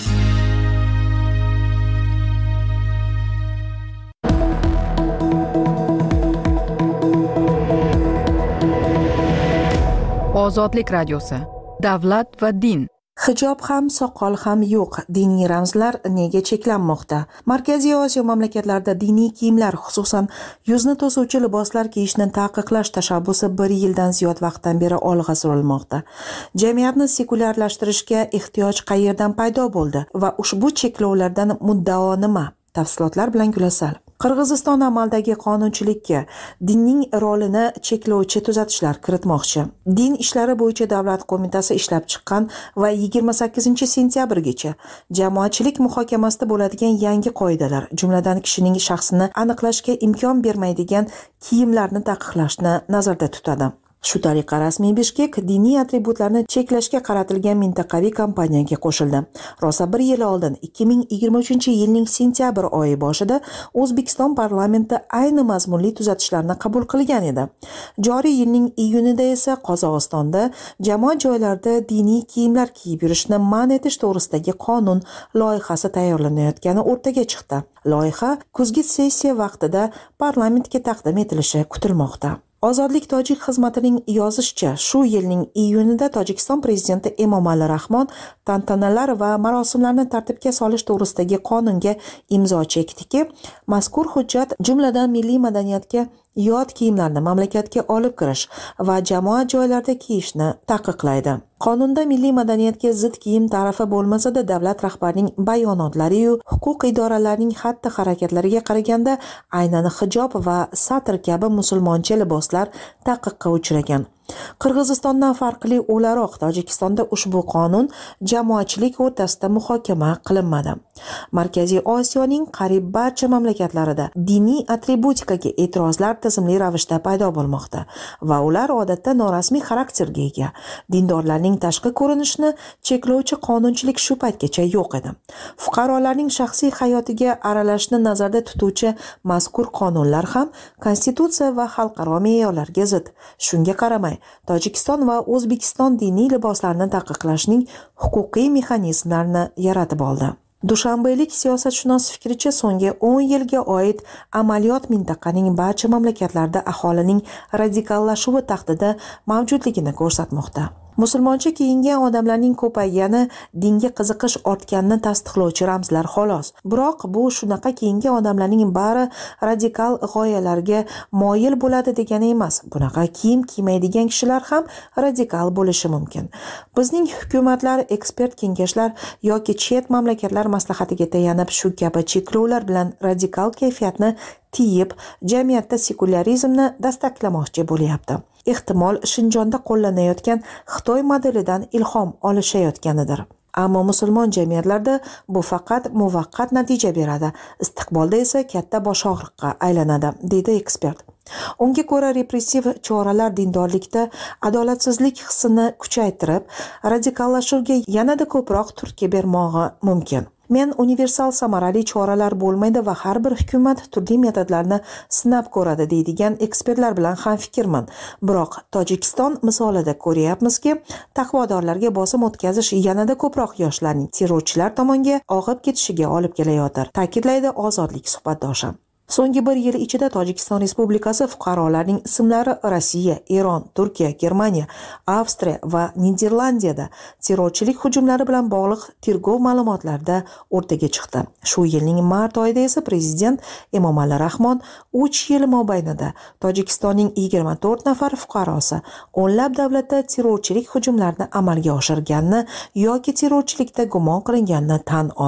Ozodlik radiosi. Davlat va din. Hijob ham, soqol ham yo'q. Diniy ramzlar nega cheklanmoqda? Markaziy Osiyo mamlakatlarida diniy kiyimlar, xususan yuzni to'suvchi liboslar kiyishni taqiqlash tashabbusi 1 yildan ziyod vaqtdan beri olg'a surilmoqda. Jamiyatni sekulyarlashtirishga ehtiyoj qayerdan paydo bo'ldi va ushbu cheklovlardan muddao nima? Tafsilotlar bilan Gulasal. Qirg'iziston amaldagi qonunchilikka dinning rolini cheklovchi tuzatishlar kiritmoqchi. Din ishlari bo'yicha davlat qo'mitasi ishlab chiqqan va 28-sentyabrgacha jamoatchilik muhokamasida bo'ladigan yangi qoidalar, jumladan kishining shaxsini aniqlashga imkon bermaydigan kiyimlarni taqiqlashni nazarda tutadi. Shu tariqa rasmiy Bishkek diniy atributlarni cheklashga qaratilgan mintaqaviy kampaniyaga qo'shildi. Rosa 1 yil oldin 2023-yilning sentyabr oyi boshida O'zbekiston parlamenti ayni mazmunli tuzatishlarni qabul qilgan edi. Joriy yilning iyunida esa Qozog'istonda jamoat joylarida diniy kiyimlar kiyib yurishni man etish to'g'risidagi qonun loyihasi tayyorlanayotgani o'rtaga chiqdi. Loyiha kuzgi sessiya vaqtida parlamentga taqdim etilishi kutilmoqda. Ozodlik tojik xizmatining yozishicha, shu yilning iyunida Tojikiston prezidenti Emomali Rahmon tantanalar va marosimlarni tartibga solish to'g'risidagi qonunga imzo chekdiki, mazkur hujjat jumladan milliy madaniyatga yot kiyimlarni mamlakatga olib kirish va jamoat joylarida kiyishni taqiqlaydi. Qonunda milliy madaniyatga zid kiyim ta'rifi bo'lmasa-da, davlat rahbarining bayonotlari-yu huquq idoralarining xatti-harakatlariga qaraganda aynan hijob va satr kabi musulmoncha liboslar taqiqqa uchragan. Qirg'izistondan farqli o'laroq Tojikistonda ushbu qonun jamoatchilik o'rtasida muhokama qilinmadi. Markaziy Osiyoning qariyb barcha mamlakatlarida diniy atributikaga e'tirozlar tizimli ravishda paydo bo'lmoqda va ular odatda norasmiy xarakterga ega. Dindorlarning tashqi ko'rinishini cheklovchi qonunchilik shu paytgacha yo'q edi. Fuqarolarning shaxsiy hayotiga aralashishni nazarda tutuvchi mazkur qonunlar ham konstitutsiya va xalqaro me'yorlarga zid. Shunga qaramay Tojikiston va O'zbekiston diniy liboslarni taqiqlashning huquqiy mexanizmlarini yaratib oldi. Dushanbelik siyosatshunos fikricha, so'nggi 10 yilga oid amaliyot mintaqaning barcha mamlakatlarida aholining radikallashuvi tahdidi mavjudligini ko'rsatmoqda. Musulmoncha kiyingan odamlarning ko'paygani dinga qiziqish ortganini tasdiqlovchi ramzlar xolos. Biroq bu shunaqa kiyingan odamlarning bari radikal g'oyalarga moyil bo'ladi degani emas. Bunaqa kiyim kiymaydigan kishilar ham radikal bo'lishi mumkin. Bizning hukumatlar, ekspert kengashlar yoki chet mamlakatlar maslahatiga tayanib shu kabi cheklovlar bilan radikal kayfiyatni tiyib, jamiyatda sekularizmni dastaklamoqchi bo'lyapti. Ehtimol Shinjonda qo'llanayotgan Xitoy modelidan ilhom olishayotganidir. Ammo musulmon jamiyatlarda bu faqat muvaqqat natija beradi, istiqbolda esa katta bosh og'riqqa aylanadi, deydi ekspert. Unga ko'ra, repressiv choralar dindorlikda adolatsizlik hissini kuchaytirib, radikallashuvga yanada ko'proq turtki bermog'i mumkin. Men universal samarali choralar bo'lmaydi va har bir hukumat turli metodlarni sinab ko'radi deydigan ekspertlar bilan ham fikrman. Biroq Tojikiston misolida ko'ryapmizki, taqvodorlarga bosim o'tkazish yanada ko'proq yoshlarning terrorchilar tomonga og'ib ketishiga olib kelayotir, ta'kidlaydi Ozodlik suhbatdoshi. So'nggi 1 yil ichida Tojikiston Respublikasi fuqarolarining ismlari Rossiya, Eron, Turkiya, Germaniya, Avstriya va Niderlandiyada terrorchilik hujumlari bilan bog'liq tergov ma'lumotlarida o'rtaga chiqdi. Shu yilning mart oyida esa prezident Emomali Rahmon 3 yil mobaynida Tojikistonning 24 nafar fuqarosi o'nlab davlatda terrorchilik hujumlarini amalga oshirganini yoki terrorchilikda gumon qilinganini tan oldi.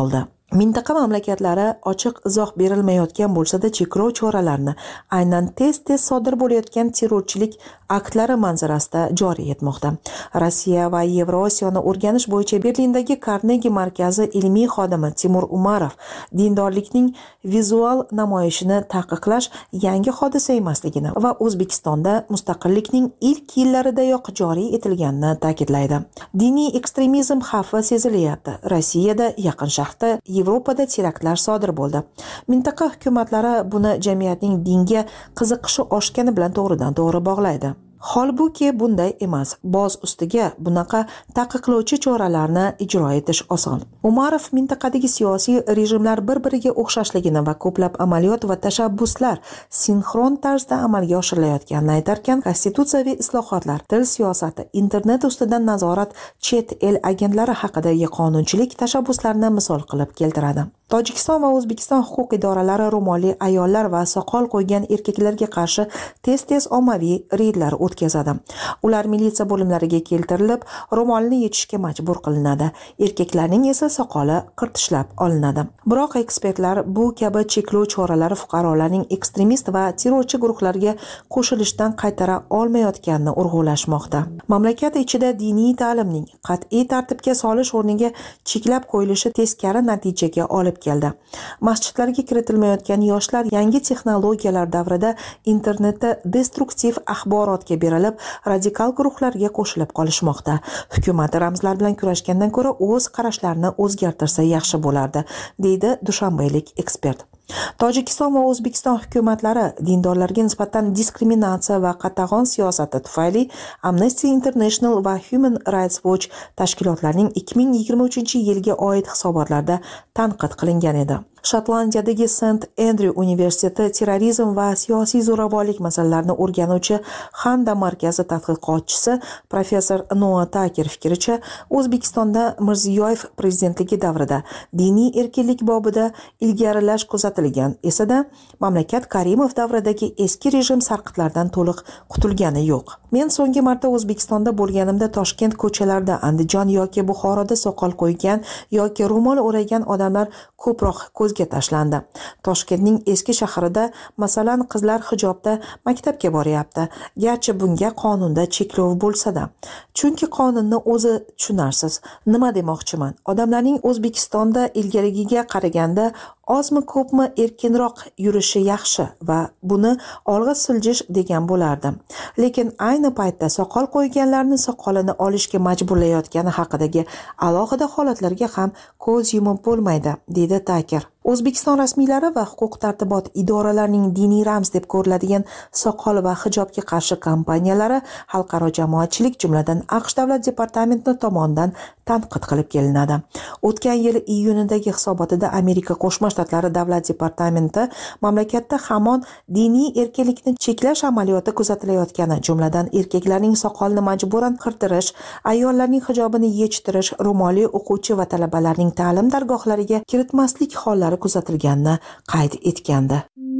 Mintaqa mamlakatlari ochiq izoh berilmayotgan bo'lsa-da, cheklov choralarini aynan tez-tez sodir bo'layotgan terrorchilik aktlari manzarasida joriy etmoqda. Rossiya va Yevrosiyoni o'rganish bo'yicha Berlindagi Carnegie markazi ilmiy xodimi Timur Umarov dindorlikning vizual namoyishini taqiqlash yangi hodisa emasligini va O'zbekistonda mustaqillikning ilk yillaridayoq joriy etilganini ta'kidlaydi. Diniy ekstremizm xavfi sezilyapti. Rossiyada, Yaqin Sharqda, Yevropada teraktlar sodir bo'ldi. Mintaqa hukumatlari buni jamiyatning dinga qiziqishi oshgani bilan to'g'ridan-to'g'ri bog'laydi. Holbuki bunday emas. Boz ustiga bunaqa taqiqlovchi choralarni ijro etish oson. Umarov mintaqadagi siyosiy rejimlar bir-biriga o'xshashligini va ko'plab amaliyot va tashabbuslar sinxron tarzda amalga oshirilayotganini aytarkan, konstitutsiyaviy islohotlar, til siyosati, internet ustidan nazorat, chet el agentlari haqidagi qonunchilik tashabbuslarini misol qilib keltiradi. Tojikiston va O'zbekiston huquq idoralari ro'molli ayollar va soqol qo'ygan erkaklarga qarshi tez-tez ommaviy reydlar o'tkazadi. Ular militsiya bo'limlariga keltirilib, ro'molni yechishga majbur qilinadi. Erkaklarning esa soqoli qirtishlab olinadi. Biroq ekspertlar bu kabi cheklov choralari fuqarolarning ekstremist va terrorchi guruhlarga qo'shilishdan qaytara olmayotganini urg'ulashmoqda. Mamlakat ichida diniy ta'limning qat'iy tartibga solish o'rniga cheklab qo'yilishi teskari natijaga olib keldi. Masjidlarga kiritilmayotgan yoshlar yangi texnologiyalar davrida internetda destruktiv axborotga berilib, radikal guruhlarga qo'shilib qolishmoqda. Hukumat ramzlar bilan kurashgandan ko'ra o'z qarashlarini o'zgartirsa yaxshi bo'lardi, deydi dushanbeylik ekspert. Tojikiston va O'zbekiston hukumatlari dindorlarga nisbatan diskriminatsiya va qatag'on siyosati tufayli Amnesty International va Human Rights Watch tashkilotlarining 2023-yilga oid hisobotlarda tanqid qilingan edi. Shotlandiyadagi St. Andrew universiteti terrorizm va siyosiy zo'ravonlik masalalarini o'rganuvchi Handa markazi tadqiqotchisi professor Noah Taker fikricha, O'zbekistonda Mirziyoyev prezidentligi davrida diniy erkinlik bobida ilgarilash kuzatilgan esa-da, mamlakat Karimov davridagi eski rejim sarqitlardan to'liq qutulgani yo'q. Men so'nggi marta O'zbekistonda bo'lganimda Toshkent ko'chalarida, Andijon yoki Buxoroda soqol qo'ygan yoki ro'mol o'ragan odamlar ko'proq ko'zga tashlandi. Toshkentning eski shahrida, masalan, qizlar hijobda maktabga boryapti. Garchi bunga qonunda cheklov bo'lsa-da. Chunki qonunni o'zi tushunarsiz. Nima demoqchiman? Odamlarning O'zbekistonda ilgarigiga qaraganda ozmi ko'pmi erkinroq yurishi yaxshi va buni olg'a siljish degan bo'lardi. Lekin ayni paytda soqol qo'yganlarni soqolini olishga majburlayotgani haqidagi alohida holatlarga ham ko'z yumib bo'lmaydi, deydi Taker. O'zbekiston rasmiylari va huquq-tartibot idoralarining diniy ramz deb ko'riladigan soqol va hijobga qarshi kampaniyalari xalqaro jamoatchilik, jumladan AQSh davlat departamenti tomonidan tanqid qilib kelinadi. O'tgan yil iyunidagi hisobotida Amerika Qo'shma Shtatlari davlat departamenti mamlakatda hamon diniy erkinlikni cheklash amaliyoti kuzatilayotgani, jumladan erkaklarning soqolini majburan qirtirish, ayollarning hijobini yechtirish, ro'molli o'quvchi va talabalarning ta'lim dargohlariga kiritmaslik hollari kuzatilganini qayd etgandi.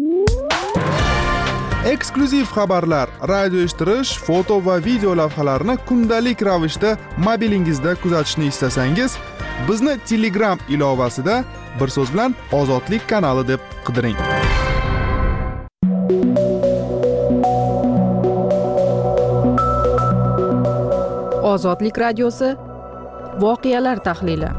Eksklyuziv xabarlar, radio eshittirish, foto va video lavhalarni kundalik ravishda mobilingizda kuzatishni istasangiz, bizni Telegram ilovasida bir so'z bilan Ozodlik kanali deb qidiring. Ozodlik radiosi voqealar tahlili.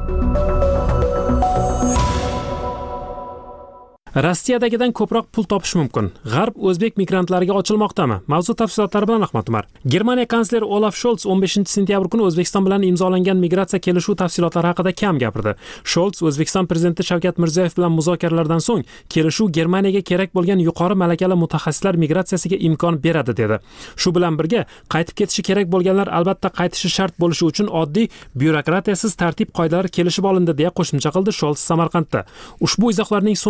Rossiyadagidan ko'proq pul topish mumkin. G'arb o'zbek migrantlariga ochilmoqdami? Mavzu tafsilotlari bilan Ahmad Umar. Germaniya kansleri Olaf Scholz 15-sentyabr kuni O'zbekiston bilan imzolangan migratsiya kelishuv tafsilotlari haqida kam gapirdi. Scholz O'zbekiston prezidenti Shavkat Mirziyoyev bilan muzokaralardan so'ng kelishuv Germaniyaga kerak bo'lgan yuqori malakali mutaxassislar migratsiyasiga imkon beradi dedi. Shu bilan birga qaytib ketishi kerak bo'lganlar albatta qaytishi shart bo'lishi uchun oddiy byurokratiyasiz tartib qoidalari kelishib olindi deya qo'shimcha qildi Scholz Samarqandda. Ushbu izohlarning so'nggi qismi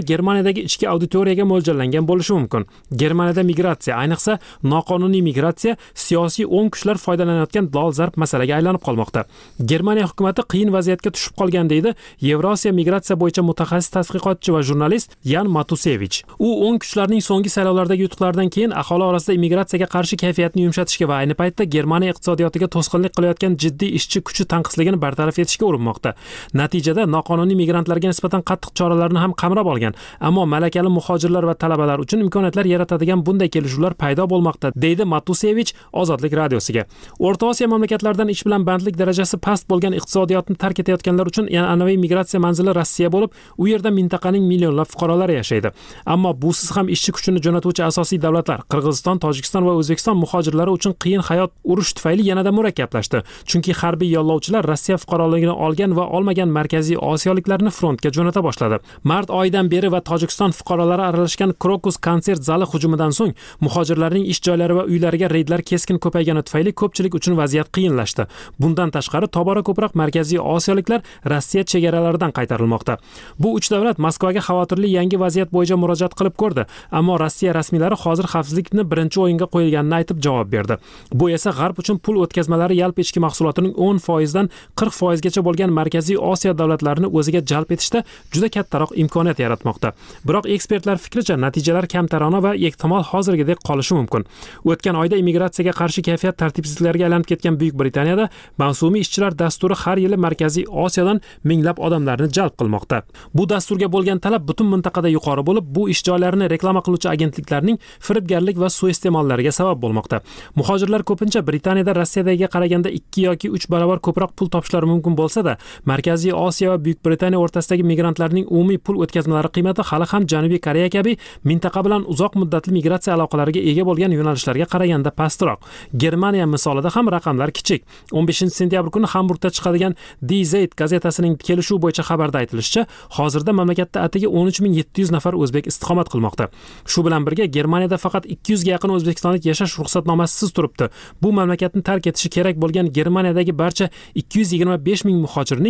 Germaniyadagi ichki auditoriyaga mo'ljallangan bo'lishi mumkin. Germaniyada migratsiya, ayniqsa noqonuniy migratsiya siyosiy o'ng kuchlar foydalanayotgan dolzarb masalaga aylanib qolmoqda. Germaniya hukumatı qiyin vaziyatga tushib qolgan deydi Yevrosiya migratsiya bo'yicha mutaxassis tadqiqotchi va jurnalist Yan Matusevich. U o'ng kuchlarning so'nggi saylovlardagi yutuqlaridan keyin aholi orasida immigratsiyaga qarshi kayfiyatni yumshatishga va ayni paytda Germaniya iqtisodiyotiga to'sqinlik qilayotgan jiddiy ishchi kuchi tanqisligini bartaraf etishga urinmoqda. Natijada noqonuniy migrantlarga nisbatan qattiq choralarni ham qamrab olgan, ammo malakali muhojirlar va talabalar uchun imkoniyatlar yaratadigan bunday kelishuvlar paydo bo'lmoqda, deydi Matusevich Ozodlik radiosiga. O'rta Osiyo mamlakatlaridan ish bilan bandlik darajasi past bo'lgan iqtisodiyotni tark etayotganlar uchun an'anaviy migratsiya manzili Rossiya bo'lib, u yerda mintaqaning millionlab fuqarolari yashaydi. Ammo busiz ham ishchi kuchini jo'natuvchi asosiy davlatlar Qirg'iziston, Tojikiston va O'zbekiston muhojirlari uchun qiyin hayot urush tufayli yanada murakkablashdi. Chunki harbiy yollovchilar Rossiya fuqaroligini olgan va olmagan Markaziy Osiyoliklarni frontga jo'nata boshladi. Mart oyidan beri va Tojikiston fuqarolari aralashgan Krokus konsert zali hujumidan so'ng muhojirlarning ish joylari va uylariga reydlar keskin ko'paygani tufayli ko'pchilik uchun vaziyat qiyinlashdi. Bundan tashqari tobora ko'proq Markaziy Osiyoliklar Rossiya chegaralaridan qaytarilmoqda. Bu uch davlat Moskvaga xavotirli yangi vaziyat bo'yicha murojaat qilib ko'rdi, ammo Rossiya rasmiylari hozir xavfsizlikni birinchi o'yinga qo'yilganini aytib javob berdi. Bu esa G'arb uchun pul o'tkazmalari yalp echki mahsulotining 10% dan 40% gacha bo'lgan Markaziy Osiyo davlatlarini o'ziga jalb etishda juda kattaroq imkoniyat yaratmoqda. Biroq ekspertlar fikricha natijalar kamtarona va ehtimol hozirgidek qolishi mumkin. O'tgan oyda immigratsiyaga qarshi kayfiyat tartibsizliklarga aylanib ketgan Buyuk Britaniyada mavsumiy ishchilar dasturi har yili Markaziy Osiyodan minglab odamlarni jalb qilmoqda. Bu dasturga bo'lgan talab butun mintaqada yuqori bo'lib, bu ish joylarini reklama qiluvchi agentliklarning firibgarlik va suiiste'mollariga sabab bo'lmoqda. Muhojirlar ko'pincha Britaniyada Rossiyadagiga qaraganda 2 yoki 3 barobar ko'proq pul topishlari mumkin bo'lsa-da, Markaziy Osiyo va Buyuk Britaniya o'rtasidagi migrantlarning umumiy pul o'tkazmalari qiymati hali ham Janubiy Koreya kabi mintaqa bilan uzoq muddatli migratsiya aloqalariga ega bo'lgan yo'nalishlarga qaraganda pastroq. Germaniya misolida ham raqamlar kichik. 15-sentyabr kuni Hamburgda chiqadigan Die Zeit gazetasining kelishuv bo'yicha xabarda aytilishicha, hozirda mamlakatda atigi 13700 nafar o'zbek istiqomat qilmoqda. Shu bilan birga Germaniyada faqat 200 ga yaqin o'zbekistonlik yashash ruxsatnomasisiz turibdi. Bu mamlakatni tark etishi kerak bo'lgan Germaniyadagi barcha 225 ming muhojirning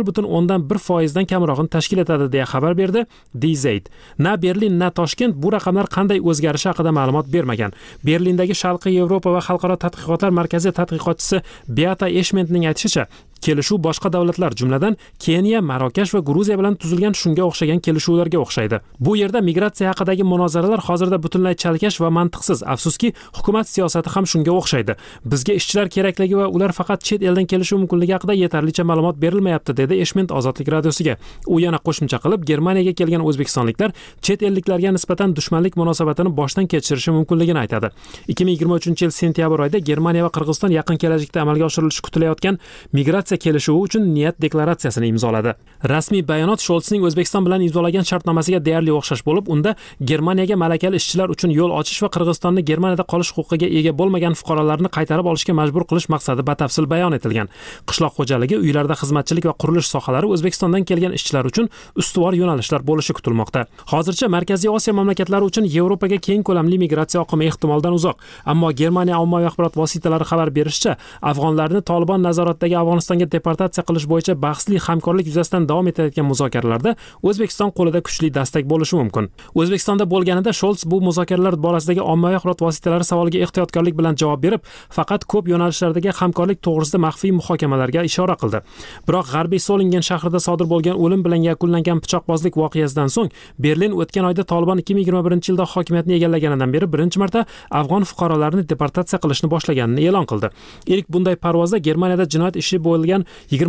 0.1% dan kamrog'ini tashkil etadi deya xabar berdi Die Zeit. Na Berlin, na Toshkent bu raqamlar qanday o'zgarishi haqida ma'lumot bermagan. Berlindagi Sharqiy Yevropa va xalqaro tadqiqotlar markazi tadqiqotchisi Beata Eschmentning aytishicha, kelishuv boshqa davlatlar, jumladan Keniya, Marokash va Gruziya bilan tuzilgan shunga o'xshagan kelishuvlarga o'xshaydi. Bu yerda migratsiya haqidagi munozaralar hozirda butunlay chalkash va mantiqsiz. Afsuski, hukumat siyosati ham shunga o'xshaydi. Bizga ishchilar kerakligi va ular faqat chet eldan kelishi mumkinligi haqida yetarlicha ma'lumot berilmayapti, dedi Eschment Ozodlik radiosiga. U yana qo'shimcha qilib, Germaniyaga kelgan o'zbekistonliklar chet elliklarga nisbatan dushmanlik munosabatini boshdan kechirishi mumkinligini aytadi. 2023-yil sentyabr oyida Germaniya va Qirg'iziston yaqin kelajakda amalga oshirilishi kutilayotgan migratsiya kelishuvi uchun niyat deklaratsiyasini imzoladi. Rasmiy bayonot Sholtsning O'zbekiston bilan imzolagan shartnomasiga deyarli o'xshash bo'lib, unda Germaniyaga malakali ishchilar uchun yo'l ochish va Qirg'izistonni Germaniyada qolish huquqiga ega bo'lmagan fuqarolarni qaytarib olishga majbur qilish maqsadi batafsil bayon etilgan. Qishloq xo'jaligi, uylarda xizmatchilik va qurilish sohalari O'zbekistondan kelgan ishchilar uchun ustuvor yo'nalishlar bo'lishi kutilmoqda. Hozircha Markaziy Osiyo mamlakatlari uchun Yevropaga keng ko'lamli migratsiya oqimi ehtimoldan uzoq, ammo Germaniya ommaviy axborot vositalari xabar berishicha, afg'onlarni Tolibon nazoratidagi Afg'onistonga deportatsiya qilish bo'yicha bahsli hamkorlik yuzasidan davom etayotgan muzokaralarda O'zbekiston qo'lida kuchli dastak bo'lishi mumkin. O'zbekistonda bo'lganida Sholts bu muzokaralar borasidagi ommaviy axborot vositalari savoliga ehtiyotkorlik bilan javob berib, faqat ko'p yo'nalishlardagi hamkorlik to'g'risida maxfiy muhokamalarga ishora qildi. Biroq G'arbiy Solingen shahrida sodir bo'lgan o'lim bilan yakunlangan pichoqbozlik voqeasidan so'ng Berlin o'tgan oyda Tolibon 2021-yilda hokimiyatni egallaganidan beri birinchi marta afg'on fuqarolarini deportatsiya qilishni boshlaganini e'lon qildi. Ilk bunday parvozda Germaniyada jinoyat ishi bo'lgan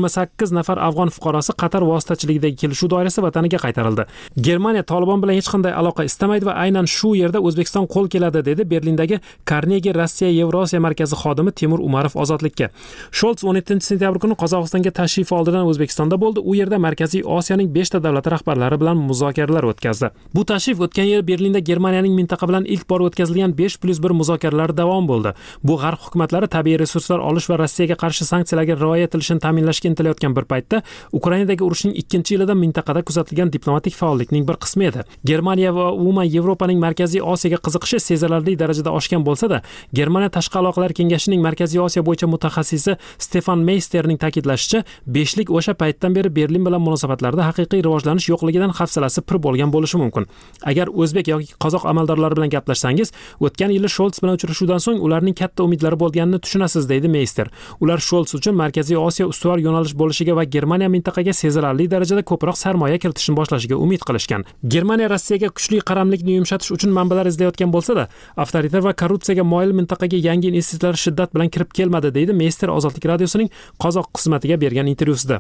28 nafar afg'on fuqarosi Qatar vositachiligidagi kelishuv doirasida vataniga qaytarildi. Germaniya Tolibon bilan hech qanday aloqa istamaydi va aynan shu yerda O'zbekiston qo'l keladi, dedi Berlindagi Carnegie Rossiya Yevrosiya markazi xodimi Temur Umarov Ozodlikka. Sholts 17-sentyabr kuni Qozog'istonga tashrif oldidan O'zbekistonda bo'ldi. U yerda Markaziy Osiyoning 5 ta davlati rahbarlari bilan muzokaralar o'tkazdi. Bu tashrif o'tgan yil Berlinda Germaniyaning mintaqa bilan ilk bor o'tkazilgan 5+1 muzokaralari davom bo'ldi. Bu G'arb hukumatlari tabiiy resurslar olish va Rossiyaga qarshi sanksiyalarga rioya etilishi chiqishini ta'minlashga intilayotgan bir paytda Ukrainadagi urushning 2-yilida mintaqada kuzatilgan diplomatik faollikning bir qismi edi. Germaniya va umuman Yevropaning Markaziy Osiyoga qiziqishi sezilarli darajada oshgan bo'lsa-da, Germaniya Tashqi aloqalar kengashining Markaziy Osiyo bo'yicha mutaxassisi Stefan Meisterning ta'kidlashicha, beshlik o'sha paytdan beri Berlin bilan munosabatlarda haqiqiy rivojlanish yo'qligidan hafsalasi pir bo'lgan bo'lishi mumkin. Agar o'zbek yoki qozoq amaldorlari bilan gaplashsangiz, o'tgan yili Scholz bilan uchrashuvdan so'ng ularning katta umidlari bo'lganini tushunasiz, deydi Meister. Ular Scholz uchun Markaziy Osiyo ustuvor yo'nalish bo'lishiga va Germaniya mintaqaga sezilarli darajada ko'proq sarmoya kiritishni boshlashiga umid qilishgan. Germaniya Rossiyaga kuchli qaramlikni yumshatish uchun manbalar izlayotgan bo'lsa-da, avtoritar va korrupsiyaga moyil mintaqaga yangi investitsiyalar shiddat bilan kirib kelmadi, deydi Meister Ozodlik radiosining qozoq xizmatiga bergan intervyusida.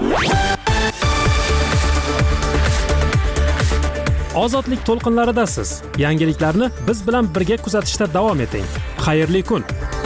Ozodlik to'lqinlaridasiz. Yangiliklarni biz bilan birga kuzatishda davom eting. Xayrli kun.